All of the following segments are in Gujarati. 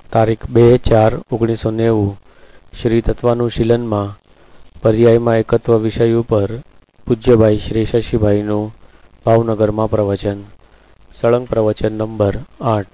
તારીખ 2/4/1990 શ્રી તત્વાનુશીલનમાં પર્યાયમાં એકત્વ વિષય ઉપર પૂજ્યભાઈ શ્રી શશીભાઈનું ભાવનગરમાં પ્રવચન. સળંગ પ્રવચન નંબર 8.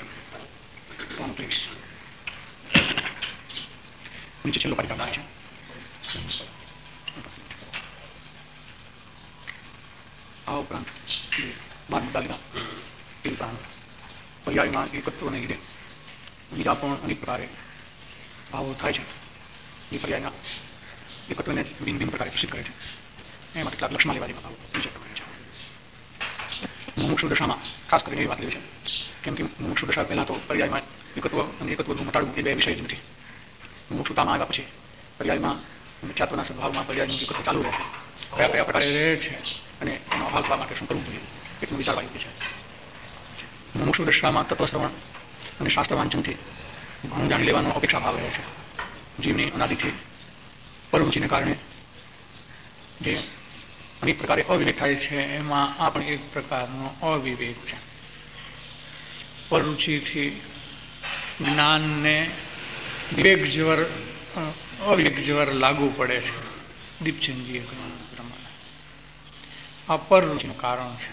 આ ઉપરાંત બાદ મુદ્દા લીધા એ ઉપરાંત પર્યાયમાં એકત્વને લીધે બીજા પણ અનેક પ્રકારે ભાવો થાય છે. એ પર્યાયના એકત્વને ભિન્ન ભિન્ન પ્રકારે પ્રસિદ્ધ કરે છે. એમાં કેટલાક લક્ષમાં લેવા જેવા ભાવો નીચે પ્રમાણે છે. મુમુક્ષુ દશામાં ખાસ કરીને એવી વાત લેવી છે, કેમ કે મુમુક્ષુ દશા પહેલાં તો પર્યાયમાં એકત્વ અને એકત્વનું મટાડવું એ બે વિષય જ નથી. મુમુક્ષુતામાં આવ્યા પછી પર્યાયમાં મિથ્યાત્વના સ્વભાવમાં પર્યાયનું એકત્વ ચાલુ રહે છે. કયા કયા પ્રકારે રહે છે અને એનો અભાવ થવા માટે શું કરવું જોઈએ એટલું વિચારવા યોગ્ય છે. મુમુક્ષુ દશામાં તત્વશ્રવણ અને શાસ્ત્ર વાંચનથી ઘણું જાણી લેવાનો અપેક્ષા ભાવ રહે છે. જીવની અનાદિથી પરરુચિને કારણે જે અનેક પ્રકારે અવિવેક થાય છે, એમાં આ પણ એક પ્રકારનો અવિવેક છે. પરરુચિથી જ્ઞાનને વિવેક જવર અવિવેક જવર લાગુ પડે છે. દીપચંદજીએ કહ્યું પ્રમાણે આ પરરુચિનું કારણ છે.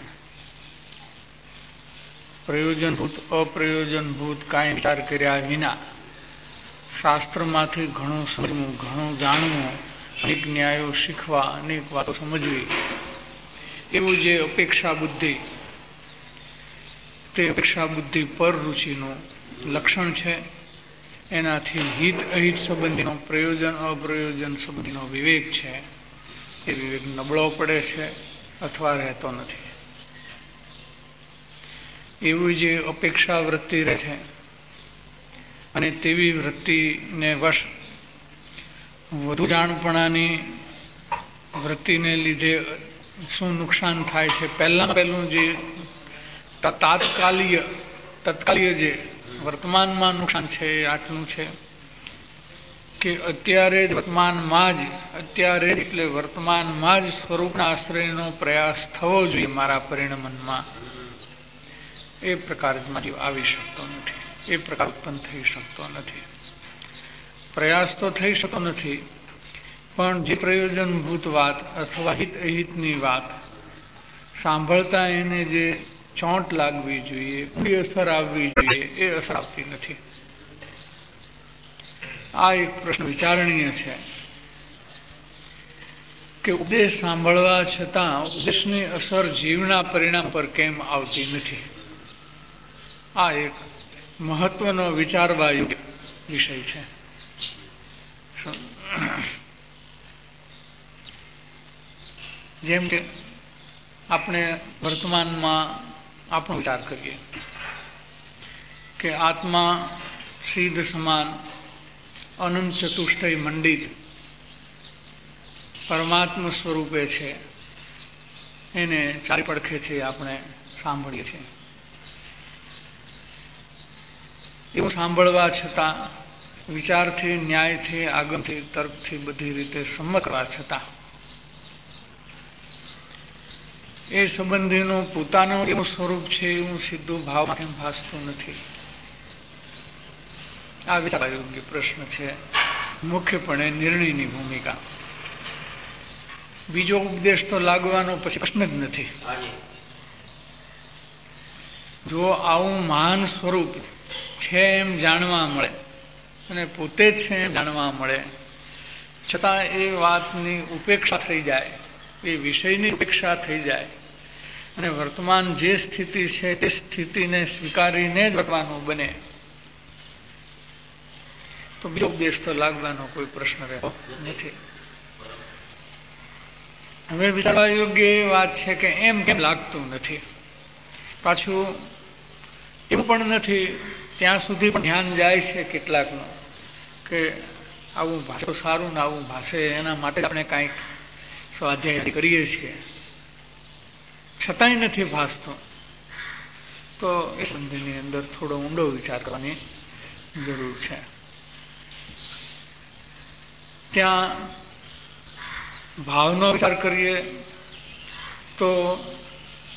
પ્રયોજનભૂત અપ્રયોજનભૂત કાંઈ વિચાર કર્યા વિના શાસ્ત્રમાંથી ઘણું સમજવું, ઘણું જાણવું, અનેક ન્યાયો શીખવા, અનેક વાતો સમજવી, એવું જે અપેક્ષા બુદ્ધિ, તે અપેક્ષા બુદ્ધિ પરરુચિનું લક્ષણ છે. એનાથી હિત અહિત સંબંધીનો, પ્રયોજન અપ્રયોજન સંબંધીનો વિવેક છે, એ વિવેક નબળો પડે છે અથવા રહેતો નથી. એવું જે અપેક્ષા વૃત્તિ રહે છે અને તેવી વૃત્તિને વશ વધુ જાણપણાની વૃત્તિને લીધે શું નુકસાન થાય છે. પહેલું જે તત્કાલીય જે વર્તમાનમાં નુકસાન છે એ આટલું છે કે અત્યારે જ વર્તમાનમાં જ સ્વરૂપના આશ્રયનો પ્રયાસ થવો જોઈએ. મારા પરિણમનમાં એ પ્રકારમાં જીવ આવી શકતો નથી, એ પ્રકાર ઉત્પન્ન થઈ શકતો નથી. પ્રયાસ તો થઈ શકતો નથી, પણ જે પ્રયોજનભૂત વાત અથવા હિત અહિતની વાત સાંભળતા એને જે ચોંટ લાગવી જોઈએ, ઊંડી અસર આવવી જોઈએ, એ અસર આવતી નથી. આ એક પ્રશ્ન વિચારણીય છે કે ઉપદેશ સાંભળવા છતાં ઉપદેશની અસર જીવના પરિણામ પર કેમ આવતી નથી. આ એક મહત્વનો વિચારવા યોગ્ય વિષય છે. જેમ કે આપણે વર્તમાનમાં આપણો વિચાર કરીએ કે આત્મા સિદ્ધ સમાન અનંત ચતુષ્ટય મંડિત પરમાત્મા સ્વરૂપે છે, એને ચારે પડખેથી આપણે સાંભળીએ છીએ. એવું સાંભળવા છતાં વિચારથી, ન્યાયથી, આગમથી, તર્કથી બધી રીતે સંમત કરવા છતાં એ સંબંધીનું પોતાનું એવું સ્વરૂપ છે એવું સીધું ભાવમાં કેમ ભાસતું નથી. આ વિચારવા યોગ્ય પ્રશ્ન છે. મુખ્યપણે નિર્ણયની ભૂમિકા. બીજો ઉપદેશ તો લાગવાનો પછી પ્રશ્ન જ નથી. જો આવું મહાન સ્વરૂપ છે એમ જાણવા મળે અને પોતે જ છે એમ જાણવા મળે, છતાં એ વાતની ઉપેક્ષા થઈ જાય, એ વિષયની ઉપેક્ષા થઈ જાય અને વર્તમાન જે સ્થિતિ છે તે સ્થિતિને સ્વીકારીને જ વર્તવાનું બને, તો બીજો ઉપદેશ તો લાગવાનો કોઈ પ્રશ્ન રહેતો નથી. હવે વિચારવા યોગ્ય એ વાત છે કે એમ કેમ લાગતું નથી. પાછું એવું પણ નથી, ત્યાં સુધી પણ ધ્યાન જાય છે કેટલાકનું કે આવું ભાષે સારું ને આવું ભાષે એના માટે આપણે કાંઈક સ્વાધ્યાય કરીએ છીએ, છતાંય નથી ભાસતો, તો એ સંબંધની અંદર થોડો ઊંડો વિચાર કરવાની જરૂર છે. ત્યાં ભાવનો વિચાર કરીએ તો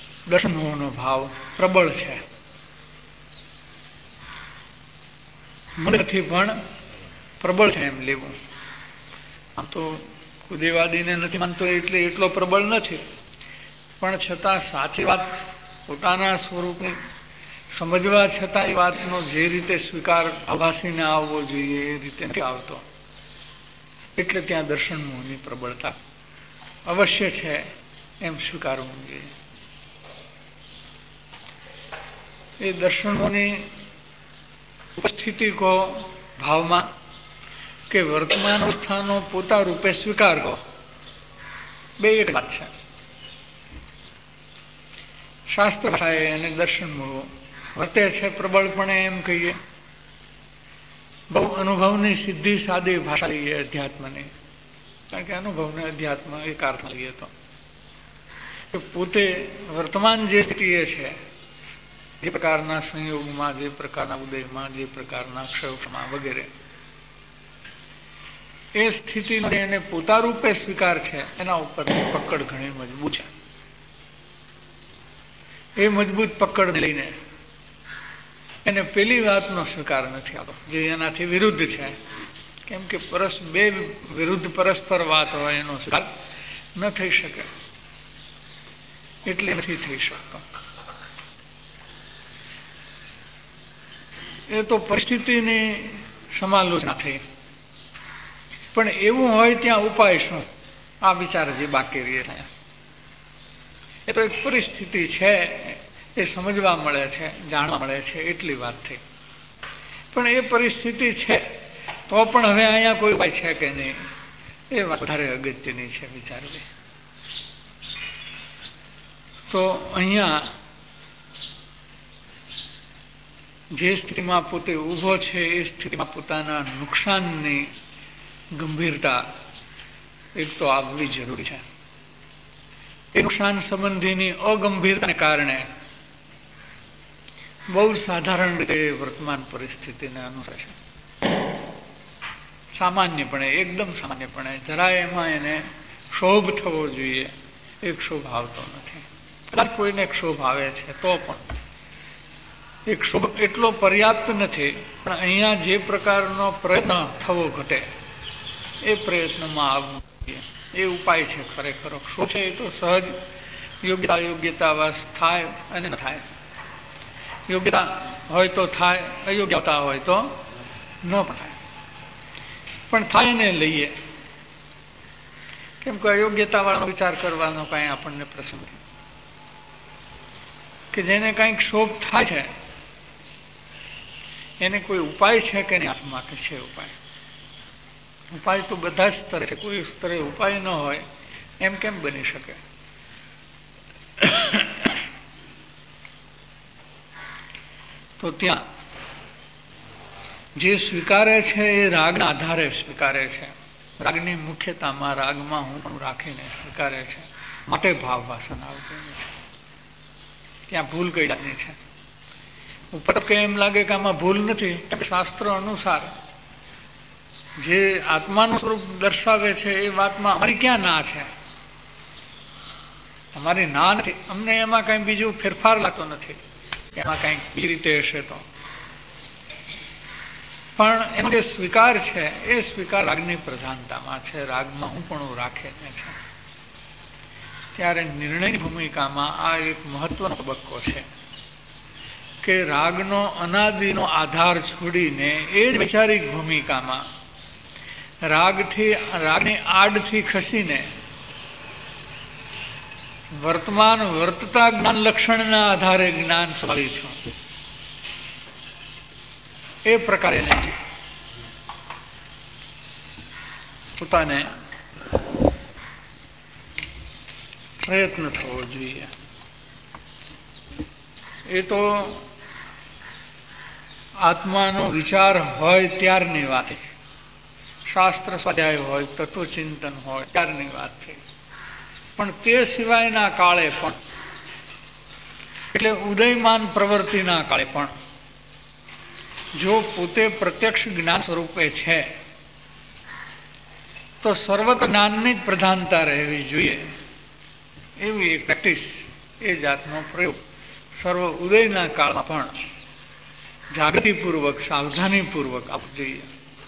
દર્શનનો ભાવ પ્રબળ છે. મનથી પણ પ્રબળ છે એમ લેવું. આમ તો દેવાદીને નથી માનતો એટલે એટલો પ્રબળ નથી, પણ છતાં સાચી વાત પોતાના સ્વરૂપની સમજવા છતાં એ વાતનો જે રીતે સ્વીકાર આભાસીને આવવો જોઈએ એ રીતે નથી આવતો. એટલે ત્યાં દર્શન મોહની પ્રબળતા અવશ્ય છે એમ સ્વીકારવું જોઈએ. એ દર્શન મોહની ઉપસ્થિતિ કહો ભાવમાં કે વર્તમાન અવસ્થાનો પોતા રૂપે સ્વીકાર કહો, બે એક વાત છે. શાસ્ત્ર ભાષાએ અને દર્શન મોહ વર્તે છે પ્રબળપણે એમ કહીએ. બહુ અનુભવની સીધી સાદી ભાષા લઈએ અધ્યાત્મની, કારણ કે અનુભવને અધ્યાત્મ એક અર્થ લઈએ તો પોતે વર્તમાન જે સ્થિતિ એ છે, જે પ્રકારના સંયોગમાં, જે પ્રકારના ઉદયમાં, જે પ્રકારના ક્ષયોક્ષમાં વગેરે, એ સ્થિતિને એને પોતા રૂપે સ્વીકાર છે, એના ઉપર પકડ ઘણી મજબૂત છે. એ મજબૂત પકડ લઈને એને પેલી વાતનો સ્વીકાર નથી આવતો જે એનાથી વિરુદ્ધ છે. કેમ કે બે વિરુદ્ધ પરસ્પર વાત હોય એનો સ્વીકાર ન થઈ શકે, એટલે નથી થઈ શકતો. એ તો પરિસ્થિતિની સમાલોચના થઈ, પણ એવું હોય ત્યાં ઉપાય શું? આ વિચાર જે બાકી રહે છે. એ તો એક પરિસ્થિતિ છે, એ સમજવા મળે છે, જાણવા મળે છે, એટલી વાત થઈ. પણ એ પરિસ્થિતિ છે તો પણ હવે અહીંયા કોઈ ઉપાય છે કે નહીં, એ વાત વધારે અગત્યની છે વિચારવી. તો અહીંયા જે સ્થિતિમાં પોતે ઊભો છે એ સ્થિતિમાં પોતાના નુકસાનની ગંભીરતા એક તો આવવી જરૂરી છે. એ નુકસાન સંબંધીની અગંભીરતાને કારણે બહુ સાધારણ રીતે વર્તમાન પરિસ્થિતિને અનુસરે છે. સામાન્યપણે, એકદમ સામાન્યપણે, જરાય એમાં એને ક્ષોભ થવો જોઈએ એ ક્ષોભ આવતો નથી. કદાચ કોઈને ક્ષોભ આવે છે તો પણ એ ક્ષોભ એટલો પર્યાપ્ત નથી. પણ અહીંયા જે પ્રકારનો પ્રયત્ન થવો ઘટે એ પ્રયત્નમાં આવવું જોઈએ. એ ઉપાય છે ખરેખર. શું છે એ તો સહજ યોગ્યતાવશ થાય અને ન થાય. યોગ્યતા હોય તો થાય, અયોગ્યતા હોય તો ન થાય. પણ થાય ને લઈએ, કેમ કે અયોગ્યતા વાળો વિચાર કરવાનો કઈ આપણને પ્રસંગ નથી. કે જેને કઈક ક્ષોભ થાય છે એને કોઈ ઉપાય છે કે નહીં હાથમાં? કે છે ઉપાય? ઉપાય તો બધા જ સ્તરે છે, કોઈ સ્તરે ઉપાય ન હોય એમ કેમ બની શકે? તો ત્યાં જે સ્વીકારે છે એ રાગના આધારે સ્વીકારે છે. રાગની મુખ્યતામાં, રાગમાં હું પણ રાખીને સ્વીકારે છે, માટે ભાવ વાસના આવતી છે. ત્યાં ભૂલ કઈ જાતની છે? ઉપર કે એમ લાગે કે આમાં ભૂલ નથી, શાસ્ત્ર અનુસાર જે આત્માનું સ્વરૂપ દર્શાવે છે એ વાતમાં અમારી ક્યાં ના છે? અમારી ના નથી. અમને એમાં કઈ બીજું ફેરફાર લાગતો નથી, એમાં કઈક બીજી રીતે હશે તો. પણ એનો જે સ્વીકાર છે એ સ્વીકાર રાગની પ્રધાનતામાં છે, રાગમાં હું પણ રાખીને છે. ત્યારે નિર્ણયની ભૂમિકામાં આ એક મહત્વનો તબક્કો છે કે રાગનો અનાદિનો આધાર છોડીને એ જ વૈચારિક ભૂમિકામાં રાગની આડથી ખસીને વર્તમાન વર્તતા જ્ઞાન લક્ષણના આધારે જ્ઞાન સ્વાળી છું. એ પ્રકારે પોતાને પ્રયત્ન થવો જોઈએ. એ તો આત્માનો વિચાર હોય ત્યારની વાત, શાસ્ત્ર સ્વાધ્યાય હોય, તત્વચિંતન હોય ત્યારની વાત થઈ. પણ તે સિવાયના કાળે પણ, એટલે ઉદયમાન પ્રવૃત્તિના કાળે પણ જો પોતે પ્રત્યક્ષ જ્ઞાન સ્વરૂપે છે તો સર્વત્ર જ્ઞાનની જ પ્રધાનતા રહેવી જોઈએ. એવી એક પ્રેક્ટિસ, એ જાતનો પ્રયોગ સર્વ ઉદયના કાળમાં પણ જાગૃતિપૂર્વક સાવધાનીપૂર્વક આપવું જોઈએ.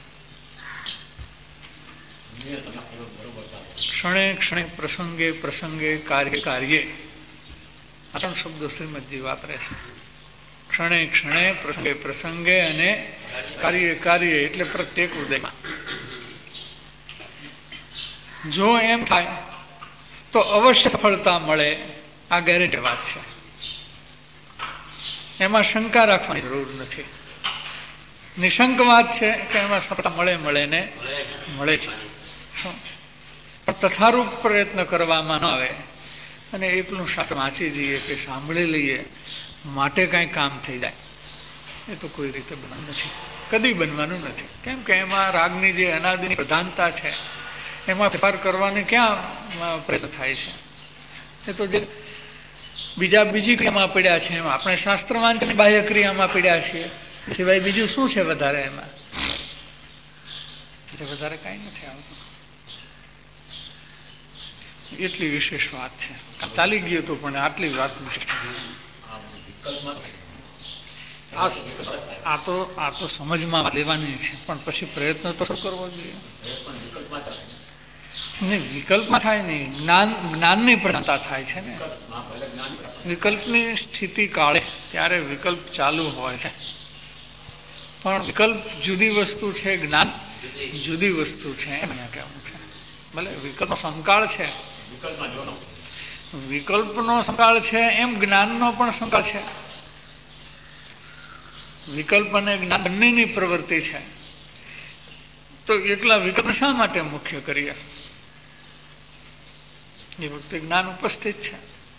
ક્ષણે ક્ષણે પ્રસંગે પ્રસંગે કાર્ય કાર્યે આ ત્રણ શબ્દો શ્રીમદજી વાપરે છે. ક્ષણે ક્ષણે પ્રસંગે પ્રસંગે અને કાર્ય કાર્ય એટલે પ્રત્યેક ઉદયમાં. જો એમ થાય તો અવશ્ય સફળતા મળે, આ ગેરંટી વાત છે. એમાં શંકા રાખવાની જરૂર નથી. નિશંક વાત છે કે એમાં સફળતા મળે ને મળે છે. પણ તથારૂપ પ્રયત્ન કરવામાં ન આવે અને એકલું શાસ્ત્ર વાંચી જઈએ કે સાંભળી લઈએ માટે કાંઈ કામ થઈ જાય, એ તો કોઈ રીતે બનવાનું નથી, કદી બનવાનું નથી. કેમ કે એમાં રાગની જે અનાદિની પ્રધાનતા છે એમાં ફેરફાર કરવાની ક્યાં પ્રયત્ન થાય છે. એ તો જે બીજી ક્રિયામાં પડ્યા છે એમાં આપણે શાસ્ત્ર વાંચન બાહ્ય ક્રિયામાં પડ્યા છીએ, સિવાય બીજું શું છે વધારે એમાં? એટલે વધારે કાંઈ નથી આવતું. એટલી વિશેષ વાત છે. ચાલી ગયું હતું પણ આટલી વાત વિશેષ. આ તો સમજમાં લેવાની છે, પણ પછી પ્રયત્ન તો કરવો જોઈએ. નહીં, વિકલ્પમાં થાય નહીં, જ્ઞાનની પ્રધાનતા થાય છે ને. વિકલ્પની સ્થિતિ કાળે ત્યારે વિકલ્પ ચાલુ હોય છે, પણ વિકલ્પ જુદી વસ્તુ છે, જ્ઞાન જુદી વસ્તુ છે. એમ કહેવું છે. ભલે વિકલ્પનો સંકાળ છે, વિકલ્પનો સંકાળ છે એમ જ્ઞાનનો પણ સંકાળ છે. વિકલ્પ અને જ્ઞાન બંનેની પ્રવૃત્તિ છે. તો એકલા વિકલ્પ શા માટે મુખ્ય કરીએ? એ વખતે જ્ઞાન ઉપસ્થિત છે.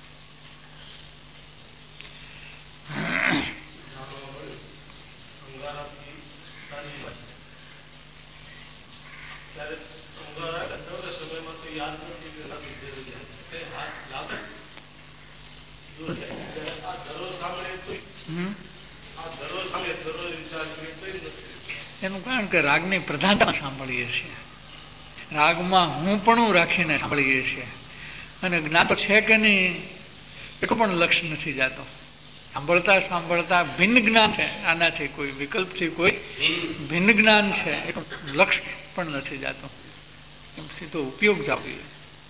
એનું કારણ કે રાગની પ્રધાનતા સાંભળીએ છીએ, રાગમાં હું પણ રાખીને સાંભળીએ છીએ, અને જ્ઞાન તો છે કે નહીં એટલું પણ લક્ષ્ય નથી જતો. સાંભળતા સાંભળતા ભિન્ન જ્ઞાન છે, આનાથી કોઈ વિકલ્પથી કોઈ ભિન્ન જ્ઞાન છે એટલું લક્ષ્ય પણ નથી જતો. એમ સીધો ઉપયોગ જ જોઈએ,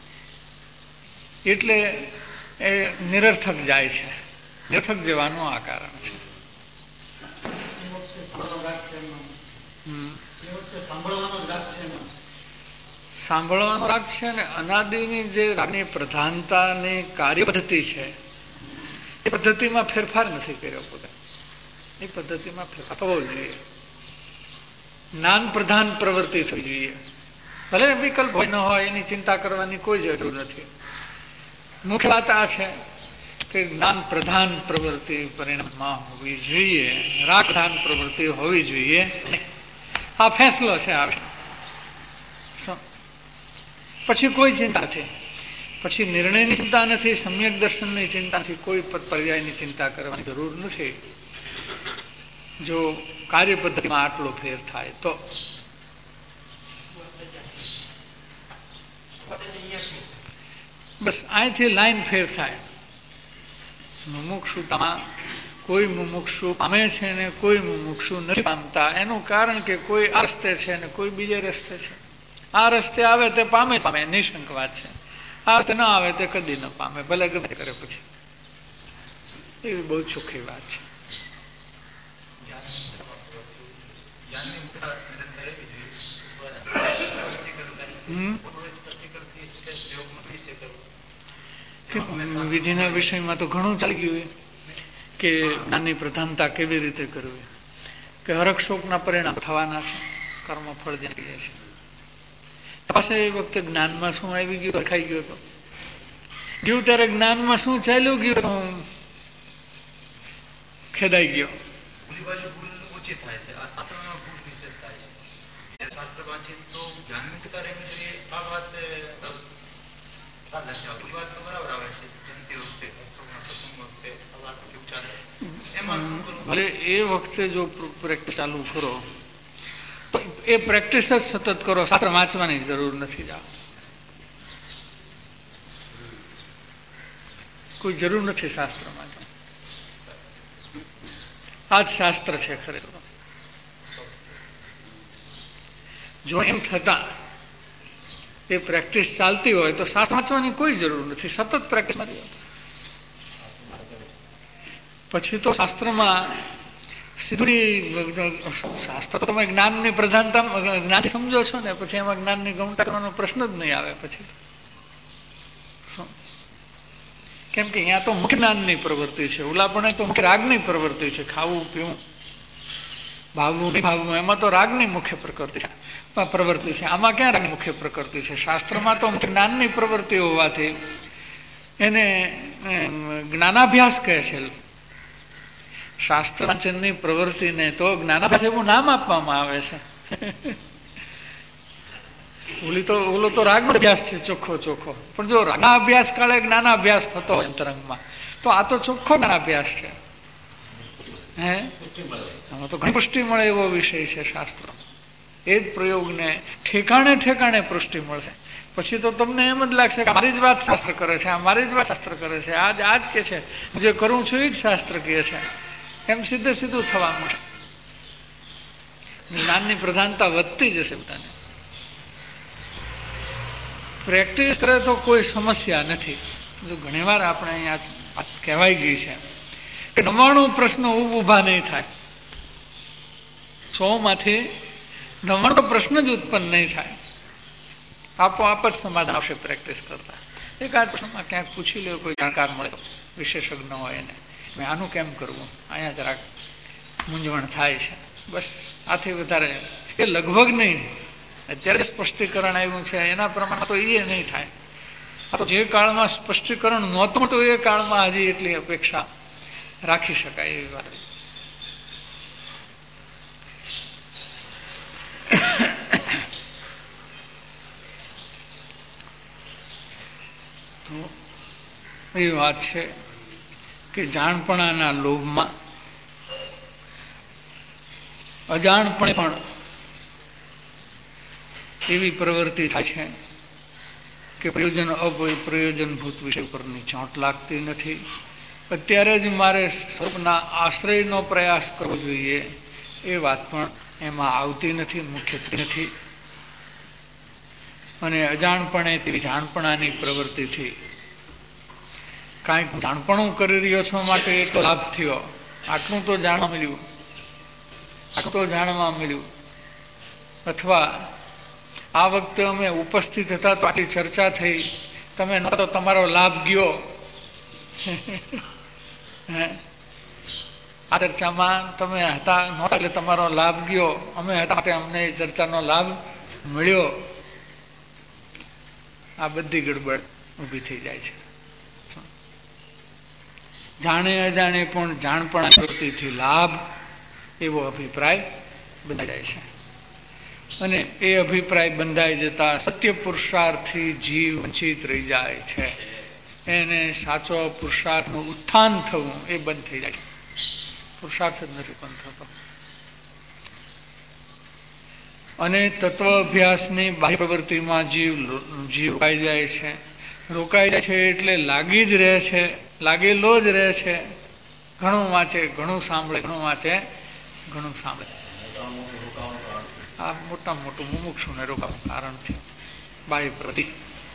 એટલે એ નિરર્થક જાય છે. નિરર્થક જવાનું આ કારણ છે. સાંભળવાનો રાગ છે ને અનાદિની જે રાગની પ્રધાનતાની કાર્ય પદ્ધતિ છે એ પદ્ધતિમાં ફેરફાર નથી કર્યો પોતે. એ પદ્ધતિમાં ફેરફાર થવો જોઈએ. જ્ઞાન પ્રધાન પ્રવૃત્તિ થવી જોઈએ. ભલે વિકલ્પ હોય ન હોય એની ચિંતા કરવાની કોઈ જરૂર નથી. મુખ્ય વાત આ છે કે જ્ઞાન પ્રધાન પ્રવૃત્તિ પરિણામમાં હોવી જોઈએ, રાગ પ્રધાન પ્રવૃત્તિ હોવી જોઈએ. આ ફેસલો છે. પછી કોઈ ચિંતા નથી, પછી નિર્ણયની ચિંતા નથી, સમ્યક દર્શનની ચિંતા નથી, કોઈ પર્યાયની ચિંતા કરવાની જરૂર નથી. જો કાર્ય પદ્ધતિમાં આટલો ફેર થાય તો બસ અહીંથી લાઈન ફેર થાય. મુમુક્ષુતામાં કોઈ મુમુક્ષુ પામે છે ને કોઈ મુમુક્ષુ નથી પામતા. એનું કારણ કે કોઈ આ રસ્તે છે ને કોઈ બીજે રસ્તે છે. આ રસ્તે આવે તે પામે નિશંક વાત છે, આ રસ્તે ન આવે તે કદી ન પામે, ભલે ગમે કરે. પછી એવી બહુ ચોખ્ખી વાત છે. વિધિના વિષયમાં તો ઘણું ચાલી ગયું કે જ્ઞાનની પ્રધાનતા કેવી રીતે કરવી, કે હરકશોકના પરિણામ થવાના છે, કર્મ ફળ દે છે. પાસે એ વખતે જ્ઞાનમાં શું આવી ગયું, રખાઈ ગયો હતો. ગયું ત્યારે જ્ઞાનમાં શું ચાલ્યું ગયું, ખેદાઈ ગયો. ભલે એ વખતે જો પ્રેક્ટિસ ચાલુ કરો તો એ પ્રેક્ટિસ જ સતત કરો, શાસ્ત્ર વાંચવાની જરૂર નથી. કોઈ જરૂર નથી શાસ્ત્ર વાંચવાની. આ જ શાસ્ત્ર છે ખરેખર. જો એમ થતા એ પ્રેક્ટિસ ચાલતી હોય તો શાસ્ત્ર વાંચવાની કોઈ જરૂર નથી, સતત પ્રેક્ટિસ પછી તો શાસ્ત્રમાં સીધું શાસ્ત્ર તો તમે જ્ઞાનની પ્રધાનતા જ્ઞાનથી સમજો છો ને, પછી એમાં જ્ઞાનની ગૌણતા કરવાનો પ્રશ્ન જ નહીં આવે. પછી કેમ કે અહીંયા તો મુખ્ય જ્ઞાનની પ્રવૃત્તિ છે, ઓલાપણે તો મુખ્ય રાગની પ્રવૃત્તિ છે. ખાવું પીવું ભાવવું નહીં ભાવવું એમાં તો રાગની મુખ્ય પ્રવૃત્તિ છે. આમાં ક્યાં રાગની મુખ્ય પ્રકૃતિ છે? શાસ્ત્રમાં તો મુખ્ય જ્ઞાનની પ્રવૃત્તિ હોવાથી એને જ્ઞાનાભ્યાસ કહે છે. શાસ્ત્ર વાંચનની પ્રવૃત્તિને તો જ્ઞાનાભ્યાસ એવું નામ આપવામાં આવે છે. ઓલો તો રાગનો અભ્યાસ છે, ચોખ્ખો. પણ જો રાગના અભ્યાસ કાળે જ્ઞાનાભ્યાસ થતો હોય અંતરંગમાં, તો આ તો ચોખ્ખો જ્ઞાનાભ્યાસ છે. આમાં તો ઘણી પુષ્ટિ મળે એવો વિષય છે શાસ્ત્ર. એ જ પ્રયોગને ઠેકાણે ઠેકાણે પુષ્ટિ મળશે. પછી તો તમને એમ જ લાગશે કે મારી જ વાત શાસ્ત્ર કરે છે, મારી જ વાત શાસ્ત્ર કરે છે, આ જ કે છે, જે કરું છું એ જ શાસ્ત્ર કહે છે, એમ સીધું થવાનું છે. જ્ઞાનની પ્રધાનતા વધતી જશે બધાને. પ્રેક્ટિસ કરે તો કોઈ સમસ્યા નથી. ઘણી વાર આપણે અહીંયા કહેવાય ગઈ છે કે 99 પ્રશ્નો ઊભા નહીં થાય, 100 માંથી 99 પ્રશ્ન જ ઉત્પન્ન નહીં થાય, આપોઆપ જ સમાધાન આવશે પ્રેક્ટિસ કરતા. એકાદ પ્રશ્નમાં ક્યાંક પૂછી લે, કોઈ જાણકાર મળે, વિશેષજ્ઞ હોય એને, મેં આનું કેમ કરવું, અહીંયા જરાક મૂંઝવણ થાય છે, બસ આથી વધારે એ લગભગ નહીં. અત્યારે સ્પષ્ટીકરણ આવ્યું છે એના પ્રમાણે તો એ નહીં થાય. આ તો જે કાળમાં સ્પષ્ટીકરણ નહોતું તો એ કાળમાં હજી એટલી અપેક્ષા રાખી શકાય એવી વાત. તો એ વાત છે કે જાણપણાના લોભમાં અજાણપણે પણ એવી પ્રવૃત્તિ થાય છે કે પ્રયોજનભૂત વિષય પરની ચોંટ લાગતી નથી. અત્યારે જ મારે સ્વરૂપના આશ્રયનો પ્રયાસ કરવો જોઈએ એ વાત પણ એમાં આવતી નથી, મુખ્યત્વે નથી. અને અજાણપણે તેવી જાણપણાની પ્રવૃત્તિથી કાંઈક જાણપણું કરી રહ્યો છો માટે એટલો લાભ થયો, આટલું તો જાણવા મળ્યું, અથવા આ વખતે અમે ઉપસ્થિત હતા તો આટલી ચર્ચા થઈ, તમે ન તો તમારો લાભ ગયો. આ ચર્ચામાં તમે હતા નહોતા એટલે તમારો લાભ ગયો, અમે હતા એટલે અમને એ ચર્ચાનો લાભ મળ્યો. આ બધી ગડબડ ઊભી થઈ જાય છે. જાણે અજાણે પણ જાણપણા પ્રવૃત્તિથી લાભ એવો અભિપ્રાય બંધાઈ જાય છે. અને એ અભિપ્રાય બંધાઈ જતા સત્ય પુરુષાર્થથી જીવ વંચિત રહી જાય છે. એને સાચો પુરુષાર્થનું ઉત્થાન થવું એ બંધ થઈ જાય છે. પુરુષાર્થ જ નથી પણ થતો. અને તત્વ અભ્યાસની બાહ્ય પ્રવૃત્તિમાં જીવ રોકાઈ જાય છે. રોકાઈ જાય છે એટલે લાગી જ રહે છે, લાગેલો જ રહે છે. ઘણું વાંચે, ઘણું સાંભળે, ઘણું વાંચે, ઘણું સાંભળે. આ મોટામાં મોટું મુમુક્ષુને રોકાવાનું કારણ છે બાહ્ય પ્રવૃત્તિ.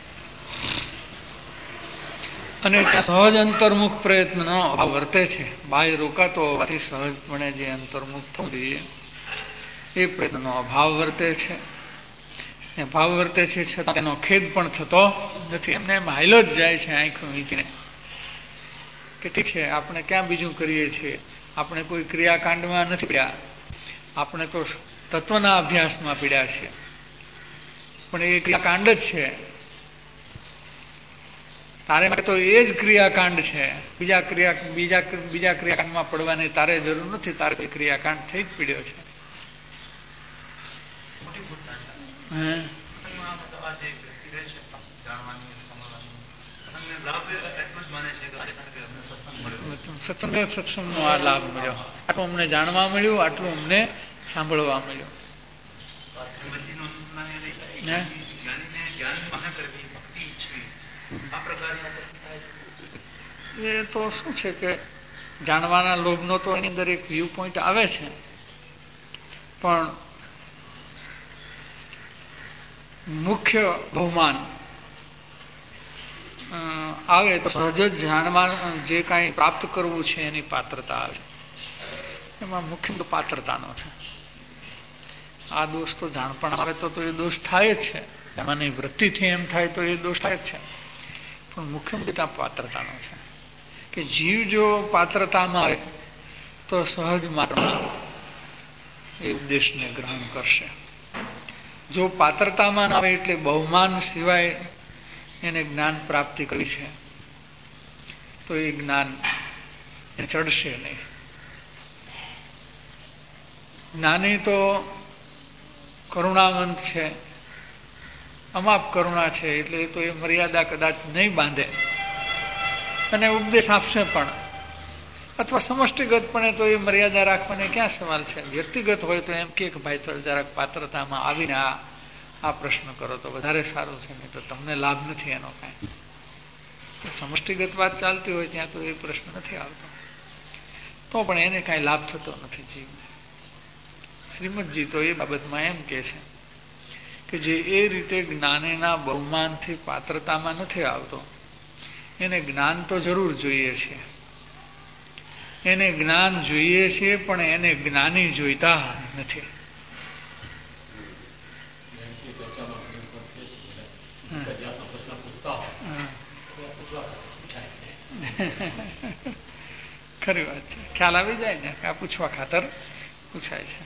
અને સહજ અંતર્મુખ પ્રયત્નનો અભાવ વર્તે છે. બાહ્ય રોકાતો હોવાથી સહજપણે જે અંતર્મુખ થવું જોઈએ એ પ્રયત્નનો અભાવ વર્તે છે. એ ભાવ વર્તે છે છતાં તેનો ખેદ પણ થતો નથી. એમને એમ હાઈલો જ જાય છે આંખો વીંચીને કે ઠીક છે, આપણે ક્યાં બીજું કરીએ છીએ, આપણે કોઈ ક્રિયાકાંડમાં નથી પડ્યા, આપણે તો તત્વના અભ્યાસમાં પીડ્યા છે. પણ એ ક્રિયાકાંડ જ છે, તારે માટે તો એ જ ક્રિયાકાંડ છે. બીજા ક્રિયાકાંડમાં પડવાની તારે જરૂર નથી. તારે કોઈ ક્રિયાકાંડ થઈ જ પીડ્યો છે. સત્સંગનો આ લાભ મળ્યો, આટલું અમને જાણવા મળ્યું, આટલું અમને સાંભળવા મળ્યું. એ તો શું છે કે જાણવાના લોભનો તો એની અંદર એક વ્યૂ પોઈન્ટ આવે છે, પણ મુખ્ય બહુમાન આવે તો સહજ જ જાણવા જે કાંઈ પ્રાપ્ત કરવું છે એની પાત્રતા આવે. એમાં મુખ્ય તો પાત્રતાનો છે. આ દોષ તો જાણપણ આવે તો એ દોષ થાય જ છે, એમાંની વૃત્તિથી એમ થાય તો એ દોષ થાય જ છે, પણ મુખ્ય મુદ્દા પાત્રતાનો છે કે જીવ જો પાત્રતામાં આવે તો સહજ માત્રમાં એ ઉપદેશને ગ્રહણ કરશે. જો પાત્રતામાં આવે એટલે બહુમાન સિવાય એને જ્ઞાન પ્રાપ્તિ કરી છે તો એ જ્ઞાન એને ચડશે નહીં. જ્ઞાની તો કરુણાવંત છે, અમાપ કરુણા છે, એટલે એ તો એ મર્યાદા કદાચ નહીં બાંધે અને ઉપદેશ આપશે પણ, અથવા સમષ્ટિગતપણે તો એ મર્યાદા રાખવાને ક્યાં સવાલ છે. વ્યક્તિગત હોય તો એમ કે ભાઈ તો જરાક પાત્રતામાં આવીને આ પ્રશ્ન કરો તો વધારે સારું છે, નહીં તો તમને લાભ નથી એનો કાંઈ. સમષ્ટિગત વાત ચાલતી હોય ત્યાં તો એ પ્રશ્ન નથી આવતો, તો પણ એને કાંઈ લાભ થતો નથી જીવને. શ્રીમદજી તો એ બાબતમાં એમ કે છે કે જે એ રીતે જ્ઞાનીના બહુમાનથી પાત્રતામાં નથી આવતો એને જ્ઞાન તો જરૂર જોઈએ છે. એને જ્ઞાન જોઈએ છે પણ એને જ્ઞાની જોઈતા નથી. ખરી વાત છે, ખ્યાલ આવી જાય ને આ પૂછવા ખાતર પૂછાય છે.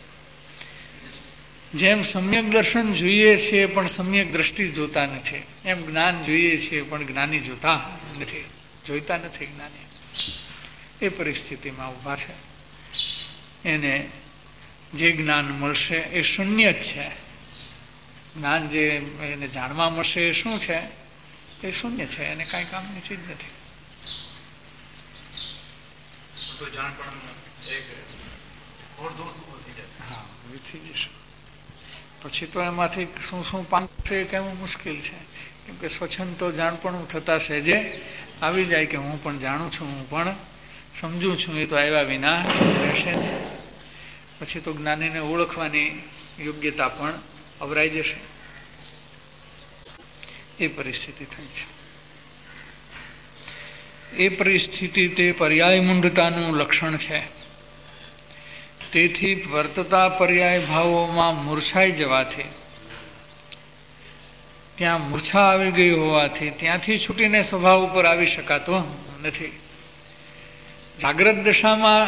જેમ સમ્યક દર્શન જોઈએ છીએ પણ સમ્યક દ્રષ્ટિ જોતા નથી, એમ જ્ઞાન જોઈએ છીએ પણ જ્ઞાની જોતા નથી, જોઈતા નથી જ્ઞાની. એ પરિસ્થિતિમાં ઊભા છે. એને જે જ્ઞાન મળશે એ શૂન્ય જ છે. જ્ઞાન જે એને જાણવા મળશે એ શું છે? એ શૂન્ય છે, એને કાંઈ કામની ચીજ નથી. હા, થઈ જશે. પછી તો એમાંથી શું શું પામશે એ કહેવું મુશ્કેલ છે, કેમ કે સ્વચ્છંદ તો જાણપણું થતા સહેજે આવી જાય કે હું પણ જાણું છું, હું પણ સમજું છું, એ તો આવ્યા વિના રહેશે ને. પછી તો જ્ઞાનીને ઓળખવાની યોગ્યતા પણ અવરાઈ જશે. એ પરિસ્થિતિ થઈ છે. એ પરિસ્થિતિ તે પર્યાય મૂંઢતાનું લક્ષણ છે. તેથી વર્તતા પર્યાય ભાવોમાં મૂર્છાઈ જવાથી, ત્યાં મૂર્છા આવી ગઈ હોવાથી ત્યાંથી છૂટીને સ્વભાવ ઉપર આવી શકાતો નથી. જાગ્રત દશામાં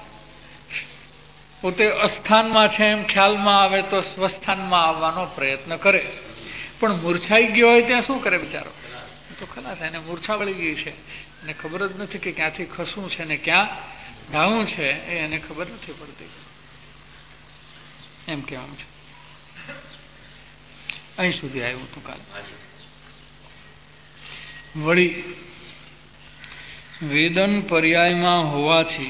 પોતે અસ્થાનમાં છે એમ ખ્યાલમાં આવે તો સ્વસ્થાનમાં આવવાનો પ્રયત્ન કરે, પણ મૂર્છાઈ ગયો હોય ત્યાં શું કરે બિચારો? તો ખલાસ, એને મૂર્છા વળી ગઈ છે, એને ખબર જ નથી કે ક્યાંથી ખસવું છે ને ક્યાં ધાવું છે, એ એને ખબર નથી પડતી. એમ કહેવાનું છે. અહીં સુધી આવ્યું હતું કાલ. વળી વેદન પર્યાયમાં હોવાથી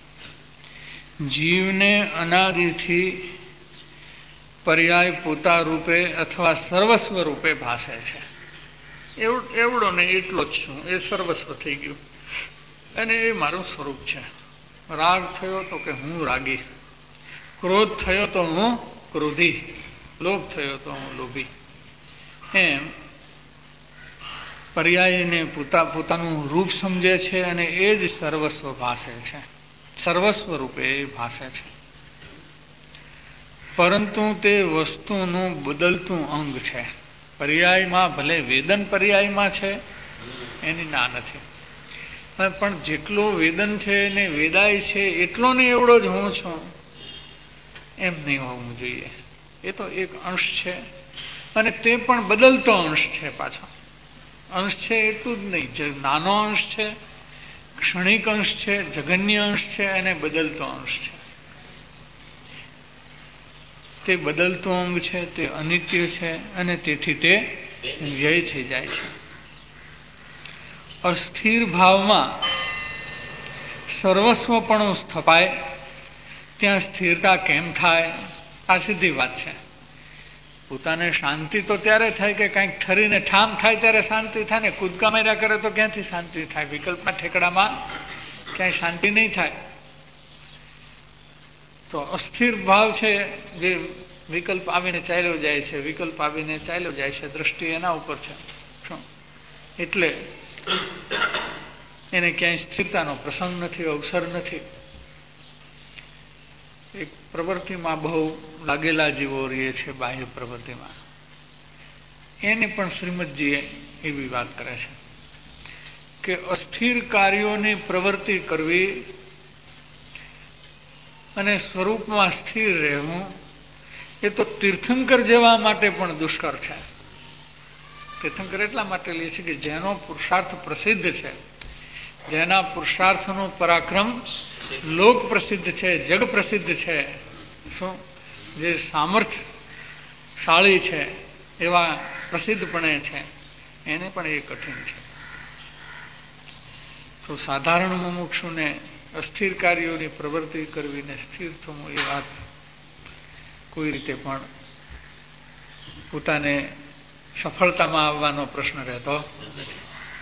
જીવને અનાદિથી પર્યાય પોતા રૂપે અથવા સર્વસ્વ રૂપે ભાસે છે. એવડો ને એટલો જ છું, એ સર્વસ્વ થઈ ગયું અને એ મારું સ્વરૂપ છે. રાગ થયો તો કે હું રાગી, ક્રોધ થયો તો હું ક્રોધી, લોભ થયો તો હું લોભી. એમ પર્યાયને પોતાનું રૂપ સમજે છે અને એ જ સર્વસ્વ ભાસે છે, સર્વસ્વ રૂપે એ ભાસે છે. પરંતુ તે વસ્તુનું બદલતું અંગ છે. પર્યાયમાં ભલે વેદન પર્યાયમાં છે એની ના નથી, પણ જેટલો વેદન છે ને વેદાય છે એટલો ને એવડો જ હું છું એમ નહીં હોવું જોઈએ. એ તો એક અંશ છે અને તે પણ બદલતો અંશ છે. પાછો અંશ છે એટલું જ નહીં, નાનો અંશ છે, ક્ષણિક અંશ છે, જગન્ય અંશ છે અને બદલતો અંશ છે. તે બદલતો અંગ છે, તે અનિત્ય છે અને તેથી તે વ્યય થઈ જાય છે. અસ્થિર ભાવમાં સર્વસ્વપણું સ્થપાય ત્યાં સ્થિરતા કેમ થાય? આ સીધી વાત છે. પોતાને શાંતિ તો ત્યારે થાય કે કંઈક ઠરીને ઠામ થાય ત્યારે શાંતિ થાય ને. કૂદકા માર્યા કરે તો ક્યાંથી શાંતિ થાય? વિકલ્પના ઠેકડામાં ક્યાંય શાંતિ નહીં થાય. તો અસ્થિર ભાવ છે જે વિકલ્પ આવીને ચાલ્યો જાય છે, વિકલ્પ આવીને ચાલ્યો જાય છે, દ્રષ્ટિ એના ઉપર છે. એટલે એને ક્યાંય સ્થિરતાનો પ્રસંગ નથી, અવસર નથી. એક પ્રવૃત્તિમાં બહુ લાગેલા જીવો રહીએ છે, બાહ્ય પ્રવૃત્તિમાં. એને પણ શ્રીમદજીએ એવી વાત કરે છે કે અસ્થિર કાર્યોની પ્રવૃત્તિ કરવી અને સ્વરૂપમાં સ્થિર રહેવું એ તો તીર્થંકર જેવા માટે પણ દુષ્કર છે. તીર્થંકર એટલા માટે લે છે કે જેનો પુરુષાર્થ પ્રસિદ્ધ છે, જેના પુરુષાર્થનું પરાક્રમ લોક પ્રસિદ્ધ છે, જગ પ્રસિદ્ધ છે, શું જે સામર્થશાળી છે એવા પ્રસિદ્ધપણે છે, એને પણ એ કઠિન છે. તો સાધારણ મુમુક્ષુને અસ્થિર કાર્યોની પ્રવૃત્તિ કરવીને સ્થિર થવું એ વાત કોઈ રીતે પણ પોતાને સફળતામાં આવવાનો પ્રશ્ન રહેતો નથી.